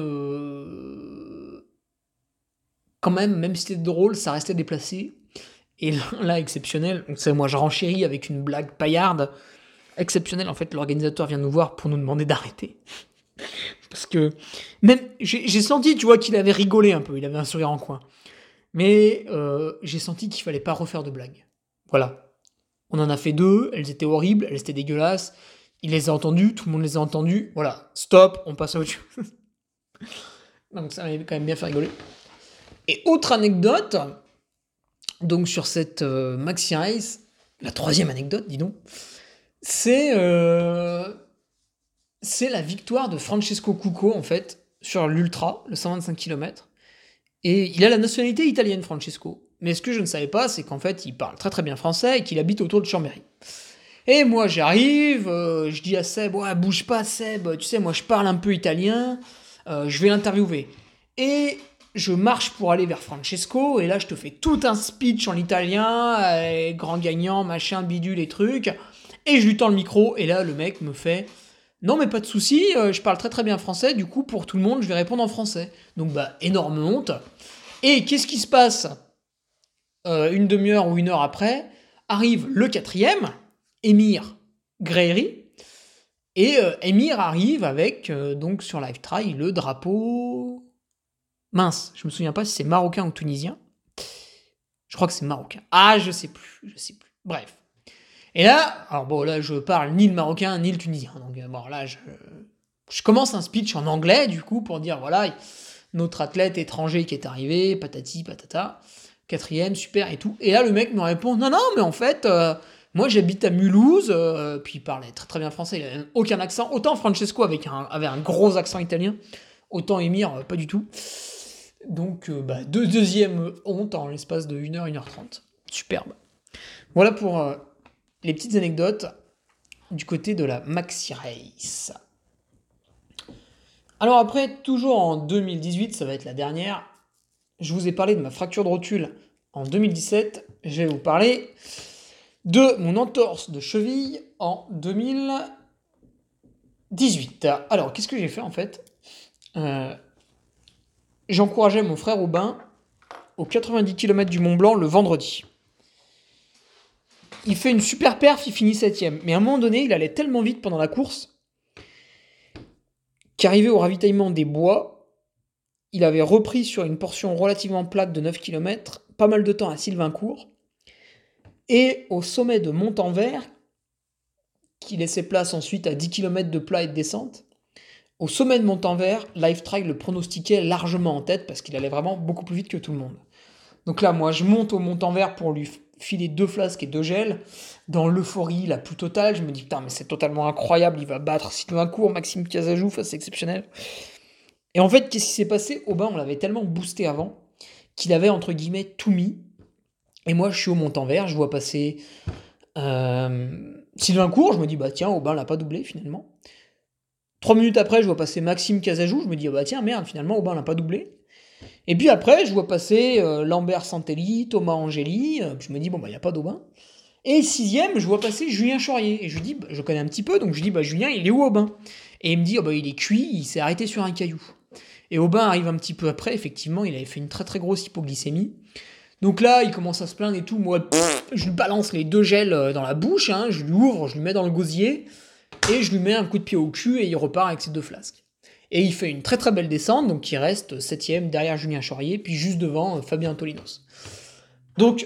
quand même si c'était drôle, ça restait déplacé. Et là, exceptionnel. Donc, moi, je renchéris avec une blague paillarde. Exceptionnel, en fait, l'organisateur vient nous voir pour nous demander d'arrêter. Parce que même j'ai senti, tu vois, qu'il avait rigolé un peu, il avait un sourire en coin. Mais j'ai senti qu'il fallait pas refaire de blagues. Voilà. On en a fait 2, elles étaient horribles, elles étaient dégueulasses. Il les a entendues, tout le monde les a entendues. Voilà, stop, on passe à autre chose. Donc ça m'avait quand même bien fait rigoler. Et autre anecdote, donc sur cette Maxi Race, la 3e anecdote, dis donc, c'est la victoire de Francesco Cucco, en fait, sur l'Ultra, le 125 km. Et il a la nationalité italienne, Francesco. Mais ce que je ne savais pas, c'est qu'en fait, il parle très très bien français et qu'il habite autour de Chambéry. Et moi, j'arrive, je dis à Seb, ouais, bouge pas, Seb, tu sais, moi, je parle un peu italien, je vais l'interviewer. Et je marche pour aller vers Francesco, et là, je te fais tout un speech en italien, grand gagnant, machin, bidule et trucs, et je lui tends le micro, et là, le mec me fait... Non, mais pas de souci, je parle très très bien français, du coup, pour tout le monde, je vais répondre en français. Donc, bah, énorme honte. Et qu'est-ce qui se passe une demi-heure ou une heure après? Arrive le 4e, Émir Gréry, et Émir arrive avec, donc sur Live Try, le drapeau... Mince, je me souviens pas si c'est marocain ou tunisien. Je crois que c'est marocain. Ah, je sais plus. Bref. Et là, alors bon, là, je parle ni le marocain ni le tunisien. Donc, bon, là, je commence un speech en anglais, du coup, pour dire, voilà, notre athlète étranger qui est arrivé, patati, patata, 4e, super et tout. Et là, le mec me répond, non, mais en fait, moi, j'habite à Mulhouse, puis il parlait très très bien français, il n'avait aucun accent. Autant Francesco avait un gros accent italien, autant Émir, pas du tout. Donc, deuxième honte en l'espace de 1h, 1h30. Superbe. Voilà pour les petites anecdotes du côté de la Maxi Race. Alors après, toujours en 2018, ça va être la dernière, je vous ai parlé de ma fracture de rotule en 2017, je vais vous parler de mon entorse de cheville en 2018. Alors, qu'est-ce que j'ai fait en fait? J'encourageais mon frère Aubin aux 90 km du Mont Blanc le vendredi. Il fait une super perf, il finit 7ème. Mais à un moment donné, il allait tellement vite pendant la course qu'arrivé au ravitaillement des bois, il avait repris sur une portion relativement plate de 9 km, pas mal de temps à Sylvaincourt, et au sommet de Montanvert, qui laissait place ensuite à 10 km de plat et de descente, au sommet de Montanvert, Live Try le pronostiquait largement en tête parce qu'il allait vraiment beaucoup plus vite que tout le monde. Donc là, moi, je monte au Montanvert pour lui filer 2 flasques et 2 gels. Dans l'euphorie la plus totale, je me dis, putain, mais c'est totalement incroyable, il va battre Sylvaincourt, Maxime Casajou, c'est exceptionnel. Et en fait, qu'est-ce qui s'est passé? Aubin, on l'avait tellement boosté avant qu'il avait, entre guillemets, tout mis. Et moi, je suis au Montanvert, je vois passer Sylvaincourt, je me dis, bah tiens, Aubin l'a pas doublé finalement. 3 minutes après, je vois passer Maxime Casajou, je me dis, ah bah tiens, merde, finalement, Aubin n'a pas doublé. Et puis après, je vois passer Lambert Santelli, Thomas Angeli, je me dis, bon, bah, il n'y a pas d'Aubin. Et 6ème, je vois passer Julien Chaurier. Et je lui dis, bah, je connais un petit peu, donc je lui dis, bah, Julien, il est où Aubin? Et il me dit, oh, bah, il est cuit, il s'est arrêté sur un caillou. Et Aubin arrive un petit peu après, effectivement, il avait fait une très très grosse hypoglycémie. Donc là, il commence à se plaindre et tout. Moi, je lui balance les 2 gels dans la bouche, hein, je lui ouvre, je lui mets dans le gosier, et je lui mets un coup de pied au cul, et il repart avec ses 2 flasques. Et il fait une très très belle descente, donc il reste 7ème derrière Julien Chaurier, puis juste devant Fabien Tolinos. Donc,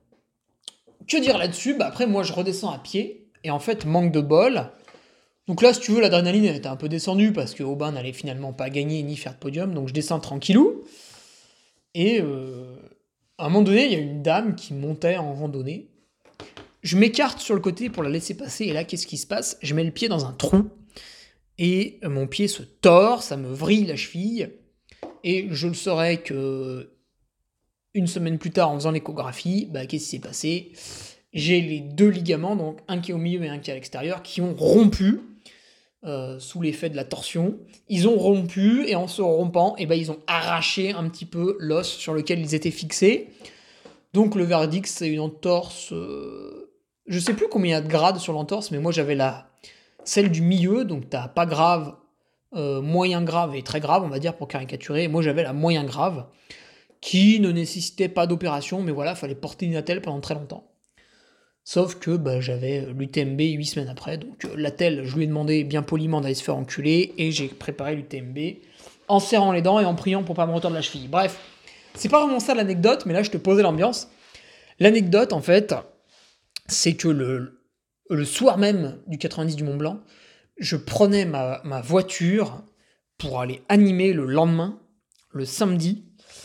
que dire là-dessus? Bah après, moi, je redescends à pied, et en fait, manque de bol. Donc là, si tu veux, l'adrénaline elle était un peu descendue, parce que Aubin n'allait finalement pas gagner ni faire de podium, donc je descends tranquillou. Et à un moment donné, il y a une dame qui montait en randonnée. Je m'écarte sur le côté pour la laisser passer, et là, qu'est-ce qui se passe? Je mets le pied dans un trou, et mon pied se tord, ça me vrille la cheville, et je le saurais que une semaine plus tard, en faisant l'échographie, bah, qu'est-ce qui s'est passé? J'ai les 2 ligaments, donc un qui est au milieu et un qui est à l'extérieur, qui ont rompu sous l'effet de la torsion. Ils ont rompu, et en se rompant, et ben, ils ont arraché un petit peu l'os sur lequel ils étaient fixés. Donc le verdict, c'est une entorse... je sais plus combien il y a de grades sur l'entorse, mais moi j'avais celle du milieu, donc t'as pas grave, moyen grave et très grave, on va dire, pour caricaturer. Et moi j'avais la moyen grave, qui ne nécessitait pas d'opération, mais voilà, fallait porter une attelle pendant très longtemps. Sauf que bah, j'avais l'UTMB 8 semaines après, donc l'attelle, je lui ai demandé bien poliment d'aller se faire enculer, et j'ai préparé l'UTMB en serrant les dents et en priant pour pas me retordre la cheville. Bref, c'est pas vraiment ça l'anecdote, mais là je te posais l'ambiance. L'anecdote, en fait, c'est que le soir même du 90 du Mont Blanc, je prenais ma voiture pour aller animer le lendemain, le samedi,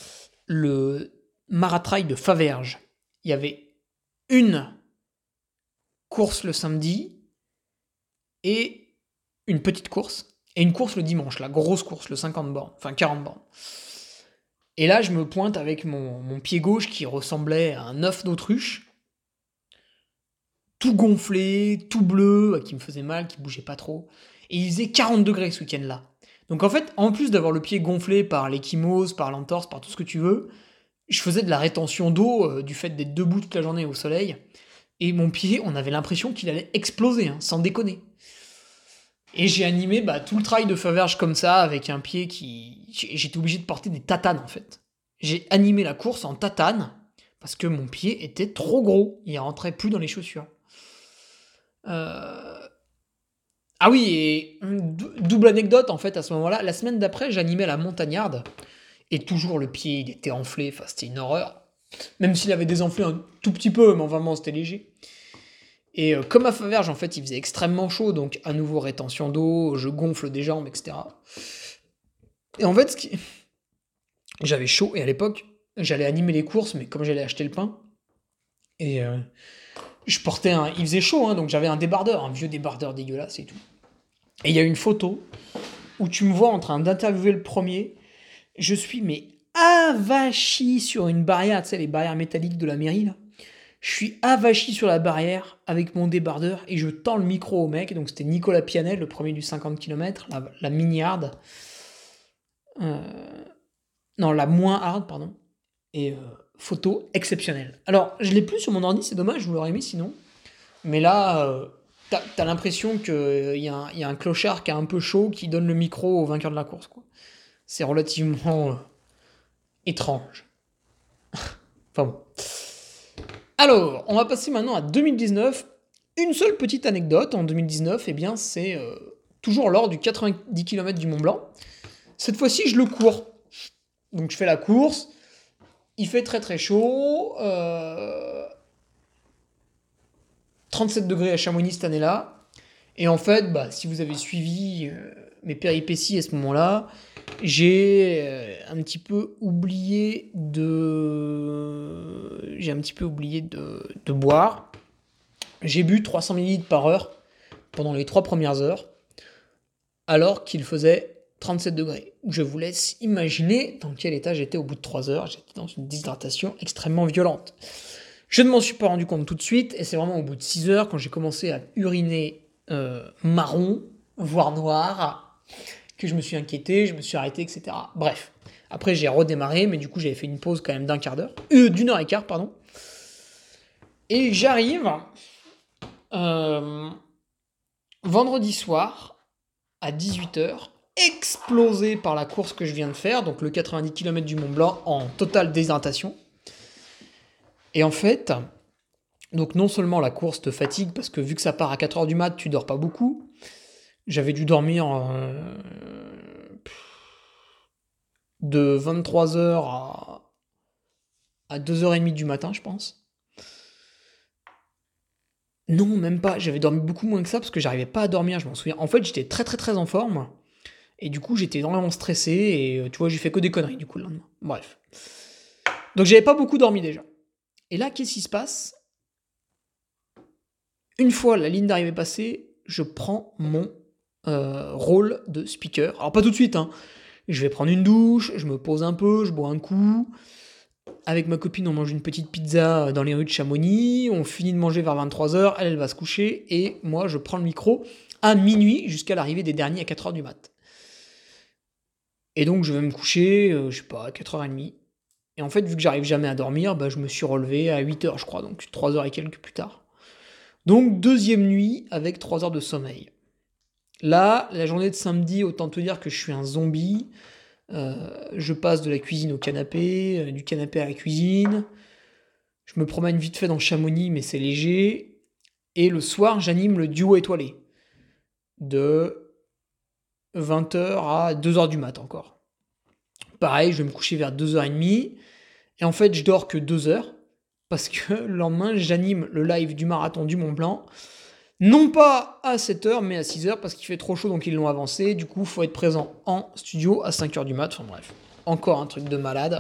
le maratrail de Faverges. Il y avait une course le samedi et une petite course, et une course le dimanche, la grosse course, le 50 bornes, enfin 40 bornes. Et là, je me pointe avec mon pied gauche qui ressemblait à un œuf d'autruche, tout gonflé, tout bleu, qui me faisait mal, qui bougeait pas trop. Et il faisait 40 degrés ce week-end-là. Donc en fait, en plus d'avoir le pied gonflé par l'échymose, par l'entorse, par tout ce que tu veux, je faisais de la rétention d'eau du fait d'être debout toute la journée au soleil. Et mon pied, on avait l'impression qu'il allait exploser, hein, sans déconner. Et j'ai animé tout le trail de Faverges comme ça, avec un pied qui... J'étais obligé de porter des tatanes, en fait. J'ai animé la course en tatane, parce que mon pied était trop gros. Il rentrait plus dans les chaussures. Ah oui, et double anecdote, en fait, à ce moment-là. La semaine d'après, j'animais la montagnarde, et toujours le pied, il était enflé, enfin, c'était une horreur. Même s'il avait désenflé un tout petit peu, mais vraiment, c'était léger. Et comme à Faverges, en fait, il faisait extrêmement chaud, donc à nouveau rétention d'eau, je gonfle des jambes, etc. Et en fait, j'avais chaud, et à l'époque, j'allais animer les courses, mais comme j'allais acheter le pain, et je portais il faisait chaud, hein, donc j'avais un débardeur, un vieux débardeur dégueulasse et tout. Et il y a une photo où tu me vois en train d'interviewer le premier, je suis mais avachi sur une barrière, tu sais, les barrières métalliques de la mairie, là. Je suis avachi sur la barrière avec mon débardeur et je tends le micro au mec. Donc c'était Nicolas Pianel, le premier du 50 km, la mini hard. Non, la moins hard, pardon. Et photo exceptionnelle. Alors, je l'ai plus sur mon ordi, c'est dommage, je vous l'aurais mis sinon. Mais là, t'as l'impression qu'il y a un clochard qui a un peu chaud qui donne le micro au vainqueur de la course, quoi. C'est relativement étrange. Enfin bon. Alors, on va passer maintenant à 2019. Une seule petite anecdote en 2019, eh bien, c'est toujours lors du 90 km du Mont Blanc. Cette fois-ci, je le cours. Donc, je fais la course. Il fait très très chaud. 37 degrés à Chamonix cette année-là. Et en fait, si vous avez suivi mes péripéties à ce moment-là, j'ai un petit peu oublié de boire. J'ai bu 300 ml par heure pendant les 3 premières heures, alors qu'il faisait 37 degrés. Je vous laisse imaginer dans quel état j'étais au bout de 3 heures. J'étais dans une déshydratation extrêmement violente. Je ne m'en suis pas rendu compte tout de suite, et c'est vraiment au bout de 6 heures, quand j'ai commencé à uriner marron, voire noir, que je me suis inquiété, je me suis arrêté, etc. Bref. Après, j'ai redémarré, mais du coup, j'avais fait une pause quand même d'une heure et quart, pardon. Et j'arrive vendredi soir à 18h, explosé par la course que je viens de faire, donc le 90 km du Mont Blanc en totale déshydratation. Et en fait, donc non seulement la course te fatigue, parce que vu que ça part à 4h du mat, tu dors pas beaucoup. J'avais dû dormir de 23h à 2h30 du matin, je pense. Non, même pas. J'avais dormi beaucoup moins que ça parce que j'arrivais pas à dormir, je m'en souviens. En fait, j'étais très très très en forme. Et du coup, j'étais vraiment stressé. Et tu vois, j'ai fait que des conneries du coup le lendemain. Bref. Donc, j'avais pas beaucoup dormi déjà. Et là, qu'est-ce qui se passe? Une fois la ligne d'arrivée passée, je prends mon rôle de speaker. Alors, pas tout de suite, hein. Je vais prendre une douche, je me pose un peu, je bois un coup. Avec ma copine, on mange une petite pizza dans les rues de Chamonix. On finit de manger vers 23h. Elle va se coucher. Et moi, je prends le micro à minuit jusqu'à l'arrivée des derniers à 4h du mat. Et donc, je vais me coucher, je sais pas, à 4h30. Et en fait, vu que j'arrive jamais à dormir, je me suis relevé à 8h, je crois. Donc, 3h et quelques plus tard. Donc, deuxième nuit avec 3 heures de sommeil. Là, la journée de samedi, autant te dire que je suis un zombie. Je passe de la cuisine au canapé, du canapé à la cuisine. Je me promène vite fait dans Chamonix, mais c'est léger. Et le soir, j'anime le duo étoilé. De 20h à 2h du mat encore. Pareil, je vais me coucher vers 2h30. Et en fait, je dors que 2 heures. Parce que le lendemain, j'anime le live du marathon du Mont Blanc. Non pas à 7h, mais à 6h, parce qu'il fait trop chaud, donc ils l'ont avancé. Du coup, il faut être présent en studio à 5h du mat. Enfin bref, encore un truc de malade.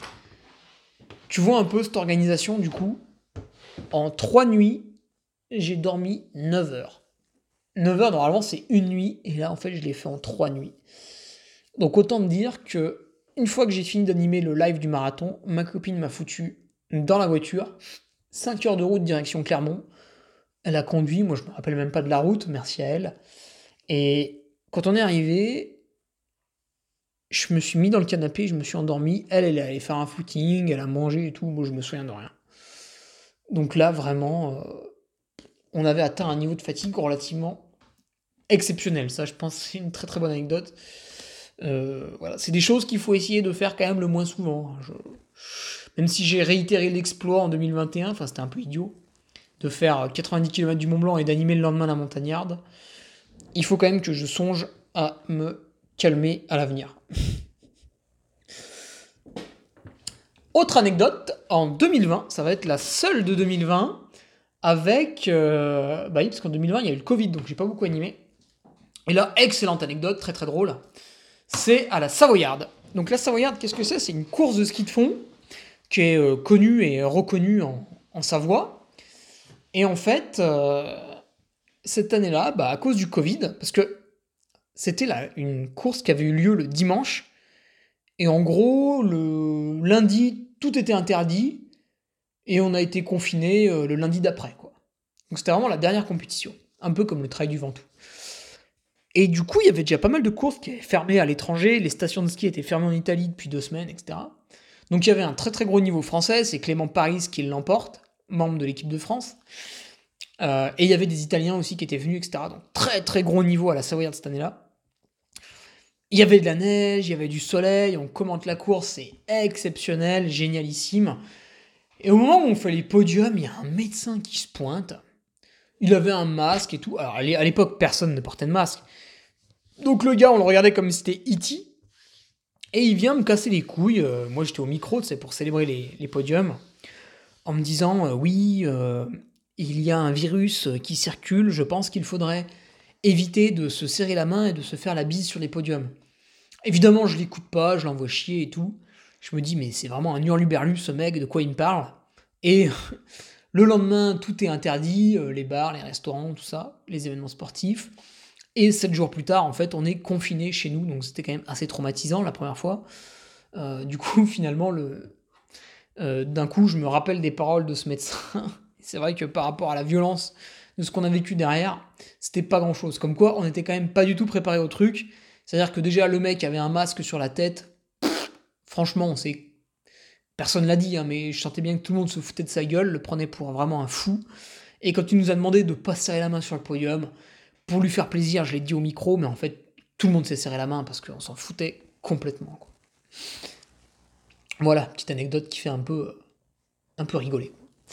Tu vois un peu cette organisation, du coup. En 3 nuits, j'ai dormi 9 heures. 9 heures, normalement, c'est une nuit. Et là, en fait, je l'ai fait en 3 nuits. Donc, autant me dire que, une fois que j'ai fini d'animer le live du marathon, ma copine m'a foutu dans la voiture. 5 heures de route direction Clermont. Elle a conduit, moi je me rappelle même pas de la route, merci à elle. Et quand on est arrivé, je me suis mis dans le canapé, je me suis endormi. Elle est allée faire un footing, elle a mangé et tout, moi je me souviens de rien. Donc là, vraiment, on avait atteint un niveau de fatigue relativement exceptionnel. Ça, je pense, c'est une très très bonne anecdote. Voilà, c'est des choses qu'il faut essayer de faire quand même le moins souvent. Même si j'ai réitéré l'exploit en 2021, enfin c'était un peu idiot de faire 90 km du Mont Blanc et d'animer le lendemain la montagnarde, il faut quand même que je songe à me calmer à l'avenir. Autre anecdote, en 2020, ça va être la seule de 2020, avec... oui, parce qu'en 2020, il y a eu le Covid, donc j'ai pas beaucoup animé. Et là, excellente anecdote, très très drôle, c'est à la Savoyarde. Donc la Savoyarde, qu'est-ce que c'est? C'est une course de ski de fond qui est connue et reconnue en Savoie. Et en fait, cette année-là, à cause du Covid, parce que c'était une course qui avait eu lieu le dimanche, et en gros, le lundi, tout était interdit, et on a été confinés le lundi d'après, quoi. Donc c'était vraiment la dernière compétition, un peu comme le Trail du Ventoux. Et du coup, il y avait déjà pas mal de courses qui avaient fermé à l'étranger, les stations de ski étaient fermées en Italie depuis 2 semaines, etc. Donc il y avait un très très gros niveau français, c'est Clément Paris qui l'emporte, membre de l'équipe de France. Et il y avait des Italiens aussi qui étaient venus, etc. Donc très très gros niveau à la Savoyarde cette année-là. Il y avait de la neige, il y avait du soleil, on commente la course, c'est exceptionnel, génialissime. Et au moment où on fait les podiums, il y a un médecin qui se pointe. Il avait un masque et tout. Alors à l'époque, personne ne portait de masque. Donc le gars, on le regardait comme si c'était E.T. Et il vient me casser les couilles. Moi j'étais au micro, c'est pour célébrer les podiums. En me disant, oui, il y a un virus qui circule, je pense qu'il faudrait éviter de se serrer la main et de se faire la bise sur les podiums. Évidemment, je l'écoute pas, je l'envoie chier et tout. Je me dis, mais c'est vraiment un hurluberlu ce mec, de quoi il me parle? Et le lendemain, tout est interdit, les bars, les restaurants, tout ça, les événements sportifs. Et 7 jours plus tard, en fait, on est confinés chez nous, donc c'était quand même assez traumatisant la première fois. Du coup, finalement, d'un coup, je me rappelle des paroles de ce médecin. C'est vrai que par rapport à la violence de ce qu'on a vécu derrière, c'était pas grand-chose. Comme quoi, on était quand même pas du tout préparé au truc. C'est-à-dire que déjà, le mec avait un masque sur la tête. Franchement, personne l'a dit, hein, mais je sentais bien que tout le monde se foutait de sa gueule, le prenait pour vraiment un fou. Et quand il nous a demandé de pas serrer la main sur le podium, pour lui faire plaisir, je l'ai dit au micro, mais en fait, tout le monde s'est serré la main parce qu'on s'en foutait complètement, quoi. Voilà, petite anecdote qui fait un peu rigoler.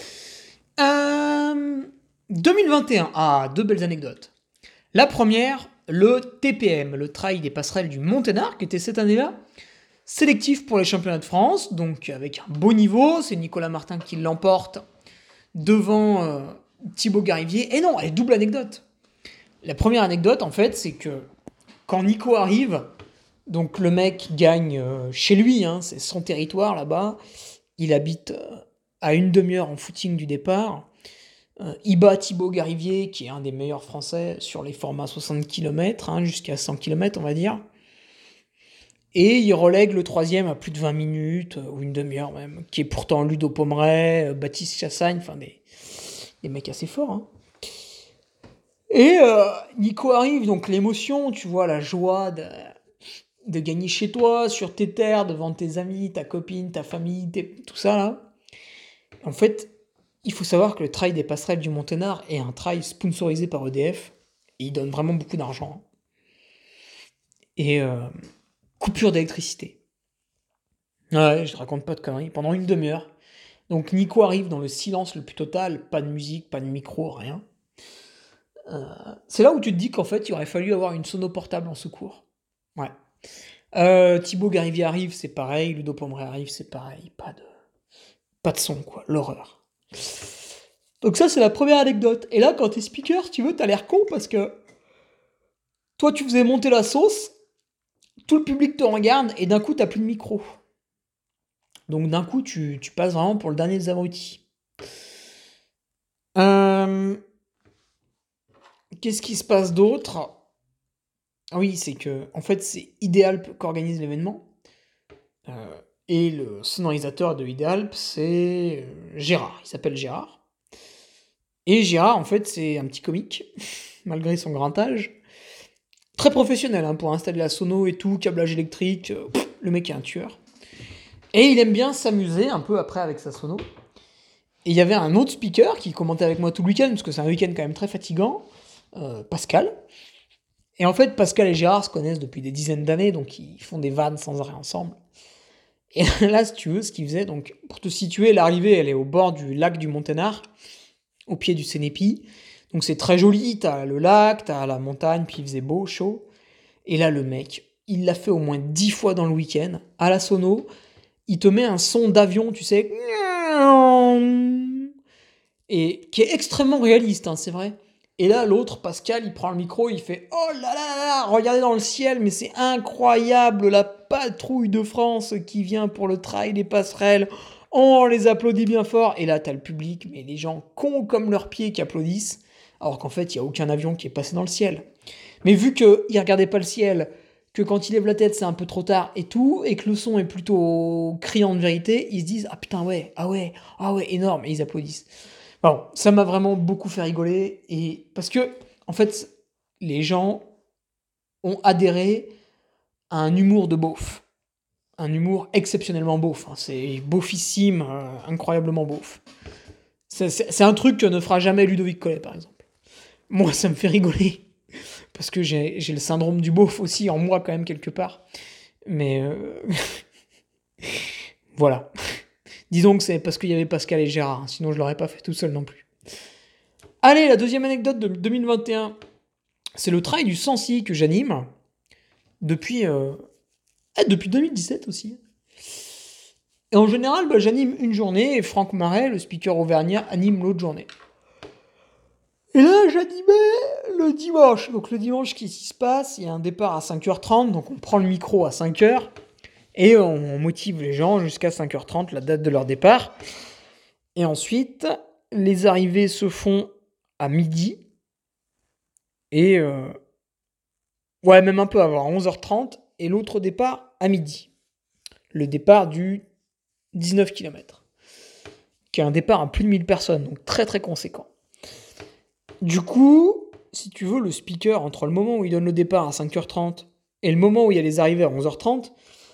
2021, deux belles anecdotes. La première, le TPM, le Trail des passerelles du Monténard, qui était cette année-là sélectif pour les championnats de France, donc avec un beau niveau, c'est Nicolas Martin qui l'emporte devant Thibaut Garivier. Et non, elle est double anecdote. La première anecdote, en fait, c'est que quand Nico arrive, donc le mec gagne chez lui, hein, c'est son territoire là-bas, il habite à une demi-heure en footing du départ, il bat Thibaut Garivier, qui est un des meilleurs français sur les formats 60 km, hein, jusqu'à 100 km on va dire, et il relègue le troisième à plus de 20 minutes, ou une demi-heure même, qui est pourtant Ludo Pomeray, Baptiste Chassagne, enfin des mecs assez forts, hein. Et Nico arrive, donc l'émotion, tu vois, la joie de gagner chez toi, sur tes terres, devant tes amis, ta copine, ta famille, tout ça là. En fait, il faut savoir que le trail des passerelles du Monténard est un trail sponsorisé par EDF, et il donne vraiment beaucoup d'argent. Et coupure d'électricité. Ouais, je raconte pas de conneries, pendant une demi-heure. Donc Nico arrive dans le silence le plus total, pas de musique, pas de micro, rien. C'est là où tu te dis qu'en fait, il aurait fallu avoir une sono portable en secours. Ouais. Thibaut Garivier arrive, c'est pareil. Ludo Pomeray arrive, c'est pareil. Pas de son, quoi. L'horreur. Donc ça, c'est la première anecdote. Et là, quand t'es speaker, si tu veux, t'as l'air con parce que toi, tu faisais monter la sauce, tout le public te regarde et d'un coup, t'as plus de micro. Donc d'un coup, tu passes vraiment pour le dernier des abrutis. Qu'est-ce qui se passe d'autre ? Ah oui, c'est que, en fait, c'est Idealp qui organise l'événement. Et le sonorisateur de Idealp, c'est Gérard. Il s'appelle Gérard. Et Gérard, en fait, c'est un petit comique, malgré son grand âge. Très professionnel, hein, pour installer la sono et tout, câblage électrique. Le mec est un tueur. Et il aime bien s'amuser un peu après avec sa sono. Et il y avait un autre speaker qui commentait avec moi tout le week-end, parce que c'est un week-end quand même très fatigant, Pascal. Et en fait, Pascal et Gérard se connaissent depuis des dizaines d'années, donc ils font des vannes sans arrêt ensemble. Et là, si tu veux, ce qu'ils faisaient, donc pour te situer, l'arrivée, elle est au bord du lac du Monténard, au pied du Sénépi. Donc c'est très joli, t'as le lac, t'as la montagne, puis il faisait beau, chaud. Et là, le mec, il l'a fait au moins 10 fois dans le week-end, à la sono, il te met un son d'avion, tu sais, et qui est extrêmement réaliste, hein, c'est vrai. Et là, l'autre, Pascal, il prend le micro, il fait « Oh là là là, regardez dans le ciel, mais c'est incroyable, la patrouille de France qui vient pour le trail des passerelles. On les applaudit bien fort. » Et là, t'as le public, mais les gens cons comme leurs pieds qui applaudissent, alors qu'en fait, il n'y a aucun avion qui est passé dans le ciel. Mais vu qu'il ne regardait pas le ciel, que quand il lève la tête, c'est un peu trop tard et tout, et que le son est plutôt criant de vérité, ils se disent « Ah putain, ouais, ah ouais, énorme », et ils applaudissent. Bon, ça m'a vraiment beaucoup fait rigoler, et parce que, en fait, les gens ont adhéré à un humour de beauf. Un humour exceptionnellement beauf. Hein. C'est beaufissime, incroyablement beauf. C'est un truc que ne fera jamais Ludovic Collet, par exemple. Moi, ça me fait rigoler. Parce que j'ai le syndrome du beauf aussi en moi, quand même, quelque part. Mais voilà. Disons que c'est parce qu'il y avait Pascal et Gérard, sinon je l'aurais pas fait tout seul non plus. Allez, la deuxième anecdote de 2021, c'est le trail du Sancy que j'anime depuis 2017 aussi. Et en général, j'anime une journée et Franck Marais, le speaker auvergnat, anime l'autre journée. Et là, j'animais le dimanche. Donc le dimanche, qu'est-ce qui se passe ? Il y a un départ à 5h30, donc on prend le micro à 5h. Et on motive les gens jusqu'à 5h30, la date de leur départ. Et ensuite, les arrivées se font à midi. Et même un peu avant, à 11h30. Et l'autre départ à midi. Le départ du 19 km. Qui est un départ à plus de 1000 personnes, donc très très conséquent. Du coup, si tu veux, le speaker, entre le moment où il donne le départ à 5h30 et le moment où il y a les arrivées à 11h30,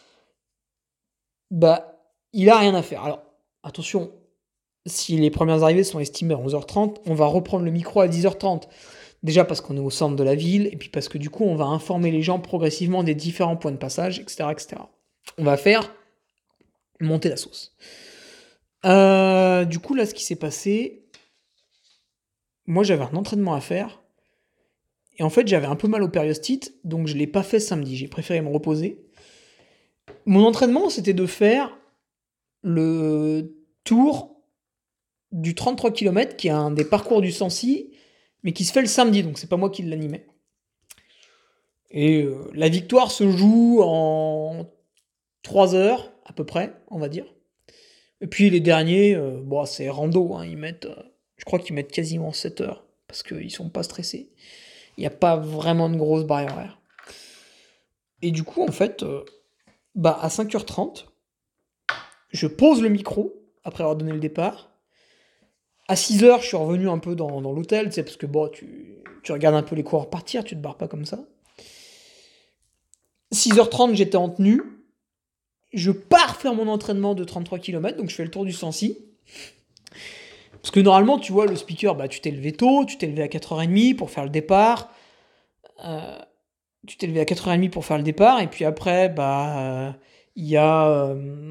bah, il a rien à faire. Alors, attention, si les premières arrivées sont estimées à 11h30, on va reprendre le micro à 10h30. Déjà parce qu'on est au centre de la ville, et puis parce que du coup, on va informer les gens progressivement des différents points de passage, etc., etc. On va faire monter la sauce. Du coup, là, ce qui s'est passé, moi, j'avais un entraînement à faire, et en fait, j'avais un peu mal au périostite, donc je l'ai pas fait samedi. J'ai préféré me reposer. Mon entraînement, c'était de faire le tour du 33 km, qui est un des parcours du Sancy, mais qui se fait le samedi, donc c'est pas moi qui l'animais. Et la victoire se joue en 3 heures, à peu près, on va dire. Et puis les derniers, bon, c'est rando, hein, je crois qu'ils mettent quasiment 7 heures, parce qu'ils sont pas stressés. Il n'y a pas vraiment de grosse barrière horaire. Et du coup, en fait, à 5h30, je pose le micro, après avoir donné le départ. À 6h, je suis revenu un peu dans l'hôtel, tu sais, parce que bon, tu regardes un peu les coureurs partir, tu te barres pas comme ça. 6h30, j'étais en tenue. Je pars faire mon entraînement de 33 km, donc je fais le tour du Sancy. Parce que normalement, tu vois, le speaker, tu t'es levé tôt, tu t'es levé à 4h30 pour faire le départ. Tu t'es levé à 4h30 pour faire le départ, et puis après, il y a...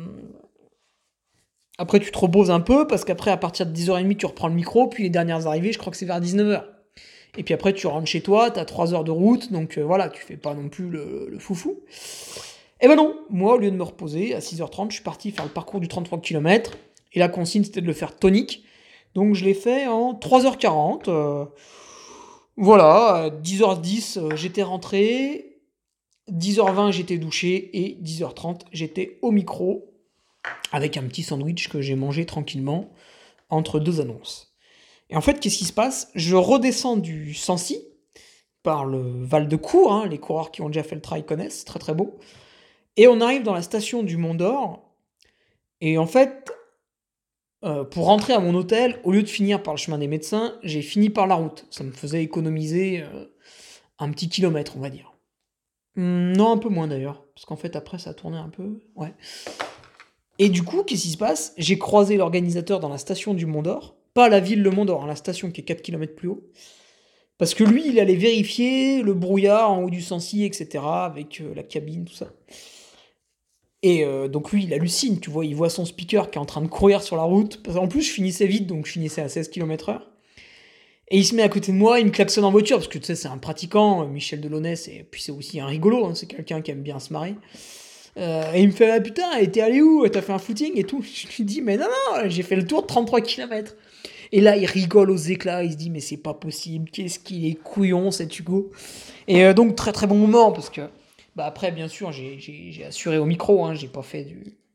Après, tu te reposes un peu, parce qu'après, à partir de 10h30, tu reprends le micro, puis les dernières arrivées, je crois que c'est vers 19h. Et puis après, tu rentres chez toi, t'as 3 heures de route, donc voilà, tu fais pas non plus le foufou. Et ben non, moi, au lieu de me reposer, à 6h30, je suis parti faire le parcours du 33 km, et la consigne, c'était de le faire tonique. Donc je l'ai fait en 3h40. Voilà, à 10h10, j'étais rentré, 10h20, j'étais douché, et 10h30, j'étais au micro, avec un petit sandwich que j'ai mangé tranquillement, entre deux annonces. Et en fait, qu'est-ce qui se passe? Je redescends du Sancy, par le Val de Cour, hein, les coureurs qui ont déjà fait le trail connaissent, très très beau. Et on arrive dans la station du Mont d'Or, et en fait, pour rentrer à mon hôtel, au lieu de finir par le chemin des médecins, j'ai fini par la route. Ça me faisait économiser un petit kilomètre, on va dire. Non, un peu moins d'ailleurs, parce qu'en fait après ça a tourné un peu, ouais. Et du coup, qu'est-ce qui se passe? J'ai croisé l'organisateur dans la station du Mont d'Or, pas la ville Le Mont d'Or, hein, la station qui est 4 km plus haut, parce que lui, il allait vérifier le brouillard en haut du Sancy, etc., avec la cabine, tout ça. Et donc lui, il hallucine, tu vois, il voit son speaker qui est en train de courir sur la route. En plus, je finissais vite, donc je finissais à 16 km/h. Et il se met à côté de moi, il me klaxonne en voiture, parce que tu sais, c'est un pratiquant, Michel Delaunay, et puis c'est aussi un rigolo, hein, c'est quelqu'un qui aime bien se marrer. Et il me fait, ah putain, t'es allé où? T'as fait un footing et tout? Je lui dis, mais non, non, j'ai fait le tour de 33 km. Et là, il rigole aux éclats, il se dit, mais c'est pas possible, qu'est-ce qu'il est couillon, cet Hugo. Et donc, très très bon moment, parce que, après, bien sûr, j'ai assuré au micro, hein, j'ai pas fait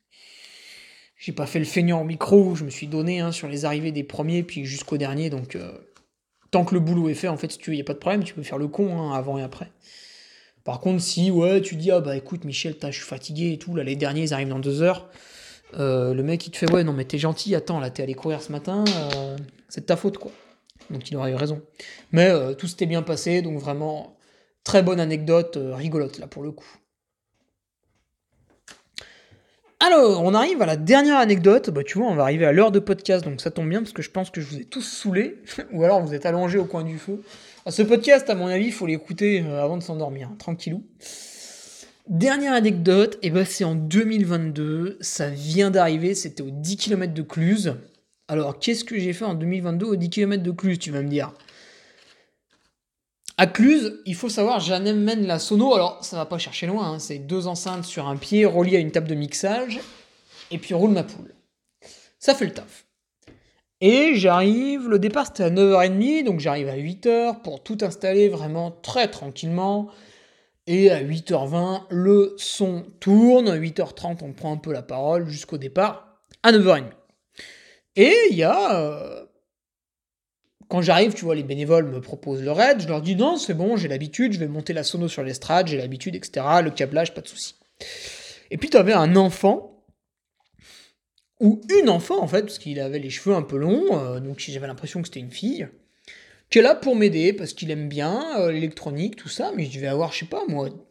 le feignant au micro, je me suis donné, hein, sur les arrivées des premiers, puis jusqu'au dernier, donc, tant que le boulot est fait, en fait, si tu veux, y a pas de problème, tu peux faire le con, hein, avant et après. Par contre, si, ouais, tu dis, écoute, Michel, je suis fatigué et tout, là, les derniers, ils arrivent dans 2 heures, le mec, il te fait, ouais, non, mais t'es gentil, attends, là, t'es allé courir ce matin, c'est de ta faute, quoi. Donc, il aurait eu raison. Mais tout s'était bien passé, donc vraiment, très bonne anecdote, rigolote, là, pour le coup. Alors, on arrive à la dernière anecdote. Tu vois, on va arriver à l'heure de podcast, donc ça tombe bien, parce que je pense que je vous ai tous saoulés, ou alors vous êtes allongés au coin du feu. Ce podcast, à mon avis, il faut l'écouter avant de s'endormir, hein, tranquillou. Dernière anecdote, c'est en 2022, ça vient d'arriver, c'était aux 10 km de Cluse. Alors, qu'est-ce que j'ai fait en 2022 aux 10 km de Cluse, tu vas me dire? À Cluse, il faut savoir, j'amène la sono, alors ça va pas chercher loin, hein, c'est 2 enceintes sur un pied reliées à une table de mixage, et puis on roule ma poule. Ça fait le taf. Et j'arrive, le départ c'était à 9h30, donc j'arrive à 8h pour tout installer vraiment très tranquillement. Et à 8h20, le son tourne, à 8h30 on prend un peu la parole jusqu'au départ, à 9h30. Et il y a... quand j'arrive, tu vois, les bénévoles me proposent le raid, je leur dis non, c'est bon, j'ai l'habitude, je vais monter la sono sur l'estrade, j'ai l'habitude, etc., le câblage, pas de souci. Et puis t'avais un enfant, ou une enfant en fait, parce qu'il avait les cheveux un peu longs, donc j'avais l'impression que c'était une fille, qui est là pour m'aider, parce qu'il aime bien l'électronique, tout ça, mais je devais avoir, je sais pas moi,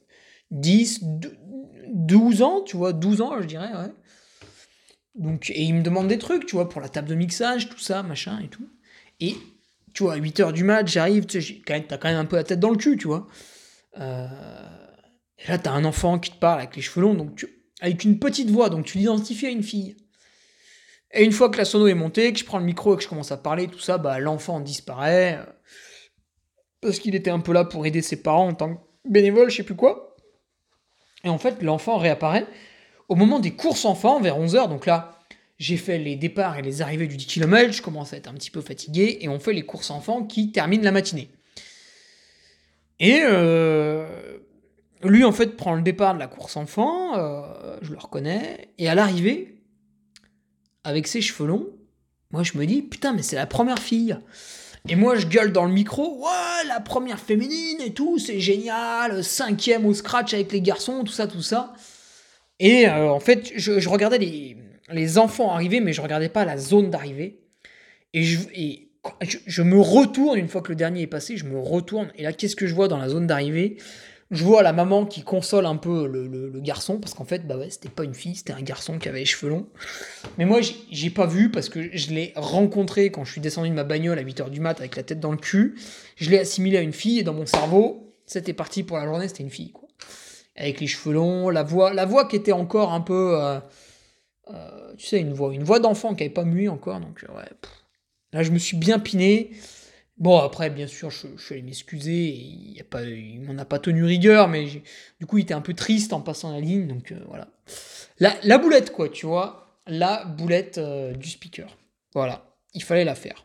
10, 12 ans, tu vois, 12 ans, je dirais, ouais. Donc, et il me demande des trucs, tu vois, pour la table de mixage, tout ça, machin et tout. Et, tu vois, à 8h du mat, j'arrive, tu sais, t'as quand même un peu la tête dans le cul, tu vois. Euh, et là, t'as un enfant qui te parle avec les cheveux longs, avec une petite voix, donc tu l'identifies à une fille. Et une fois que la sono est montée, que je prends le micro et que je commence à parler, tout ça, bah l'enfant disparaît, parce qu'il était un peu là pour aider ses parents en tant que bénévole, je sais plus quoi. Et en fait, l'enfant réapparaît au moment des courses enfants, vers 11h, donc là, j'ai fait les départs et les arrivées du 10 km, je commence à être un petit peu fatigué, et on fait les courses enfants qui terminent la matinée. Et lui, en fait, prend le départ de la course enfant, je le reconnais, et à l'arrivée, avec ses cheveux longs, moi je me dis, putain, mais c'est la première fille. Et moi je gueule dans le micro, ouais, la première féminine et tout, c'est génial, 5e au scratch avec les garçons, tout ça, tout ça. Et en fait, je regardais les enfants arriver, mais je regardais pas la zone d'arrivée. Et je me retourne, une fois que le dernier est passé, je me retourne, et là, qu'est-ce que je vois dans la zone d'arrivée? Je vois la maman qui console un peu le garçon, parce qu'en fait, bah ouais, c'était pas une fille, c'était un garçon qui avait les cheveux longs. Mais moi, j'ai pas vu, parce que je l'ai rencontré quand je suis descendu de ma bagnole à 8h du mat avec la tête dans le cul. Je l'ai assimilé à une fille, et dans mon cerveau, c'était parti pour la journée, c'était une fille, quoi. Avec les cheveux longs, la voix qui était encore un peu... tu sais, une voix d'enfant qui avait pas mué encore, donc ouais. Là, je me suis bien piné. Bon, après, bien sûr, je suis allé m'excuser, et il m'en a pas tenu rigueur, mais du coup, il était un peu triste en passant la ligne, donc voilà. La boulette, quoi, tu vois. La boulette du speaker. Voilà, il fallait la faire.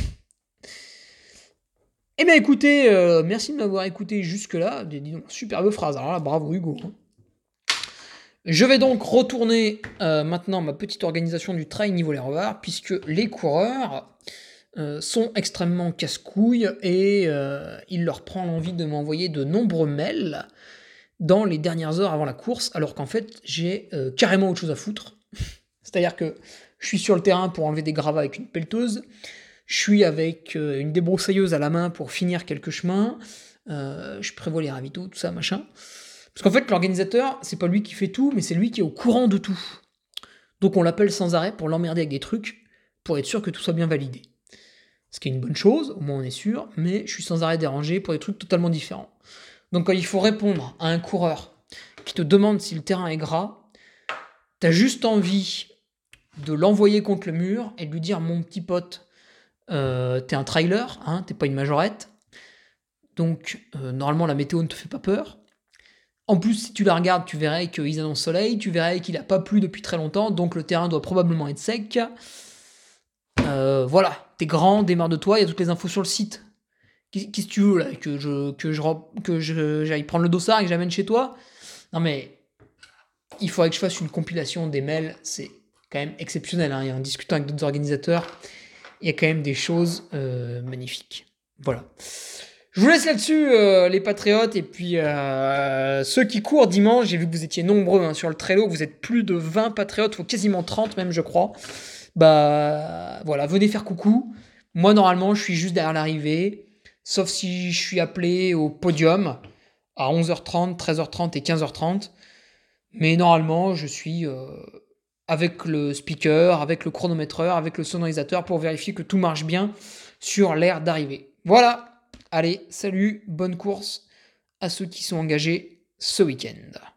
Eh bien, écoutez, merci de m'avoir écouté jusque-là. Dis donc, superbe phrase. Alors là, bravo Hugo, hein. Je vais donc retourner maintenant ma petite organisation du trail niveau les revards, puisque les coureurs sont extrêmement casse-couilles et il leur prend l'envie de m'envoyer de nombreux mails dans les dernières heures avant la course, alors qu'en fait j'ai carrément autre chose à foutre. C'est-à-dire que je suis sur le terrain pour enlever des gravats avec une pelleteuse, je suis avec une débroussailleuse à la main pour finir quelques chemins, je prévois les ravitaux, tout ça, machin. Parce qu'en fait, l'organisateur, c'est pas lui qui fait tout, mais c'est lui qui est au courant de tout. Donc on l'appelle sans arrêt pour l'emmerder avec des trucs, pour être sûr que tout soit bien validé. Ce qui est une bonne chose, au moins on est sûr, mais je suis sans arrêt dérangé pour des trucs totalement différents. Donc quand il faut répondre à un coureur qui te demande si le terrain est gras, t'as juste envie de l'envoyer contre le mur et de lui dire, mon petit pote, t'es un trailer, hein, t'es pas une majorette, donc normalement la météo ne te fait pas peur. En plus, si tu la regardes, tu verrais qu'ils annoncent soleil, tu verrais qu'il n'a pas plu depuis très longtemps, donc le terrain doit probablement être sec. Voilà, t'es grand, démarre de toi, il y a toutes les infos sur le site. Qu'est-ce que tu veux là, que j'aille prendre le dossard et que j'amène chez toi? Non mais, il faudrait que je fasse une compilation des mails, c'est quand même exceptionnel, hein. Et en discutant avec d'autres organisateurs, il y a quand même des choses magnifiques. Voilà. Je vous laisse là-dessus, les patriotes, et puis ceux qui courent dimanche, j'ai vu que vous étiez nombreux hein, sur le Trello, vous êtes plus de 20 patriotes, ou quasiment 30 même, je crois. Bah voilà, venez faire coucou. Moi, normalement, je suis juste derrière l'arrivée, sauf si je suis appelé au podium à 11h30, 13h30 et 15h30. Mais normalement, je suis avec le speaker, avec le chronométreur, avec le sonorisateur pour vérifier que tout marche bien sur l'aire d'arrivée. Voilà. Allez, salut, bonne course à ceux qui sont engagés ce week-end.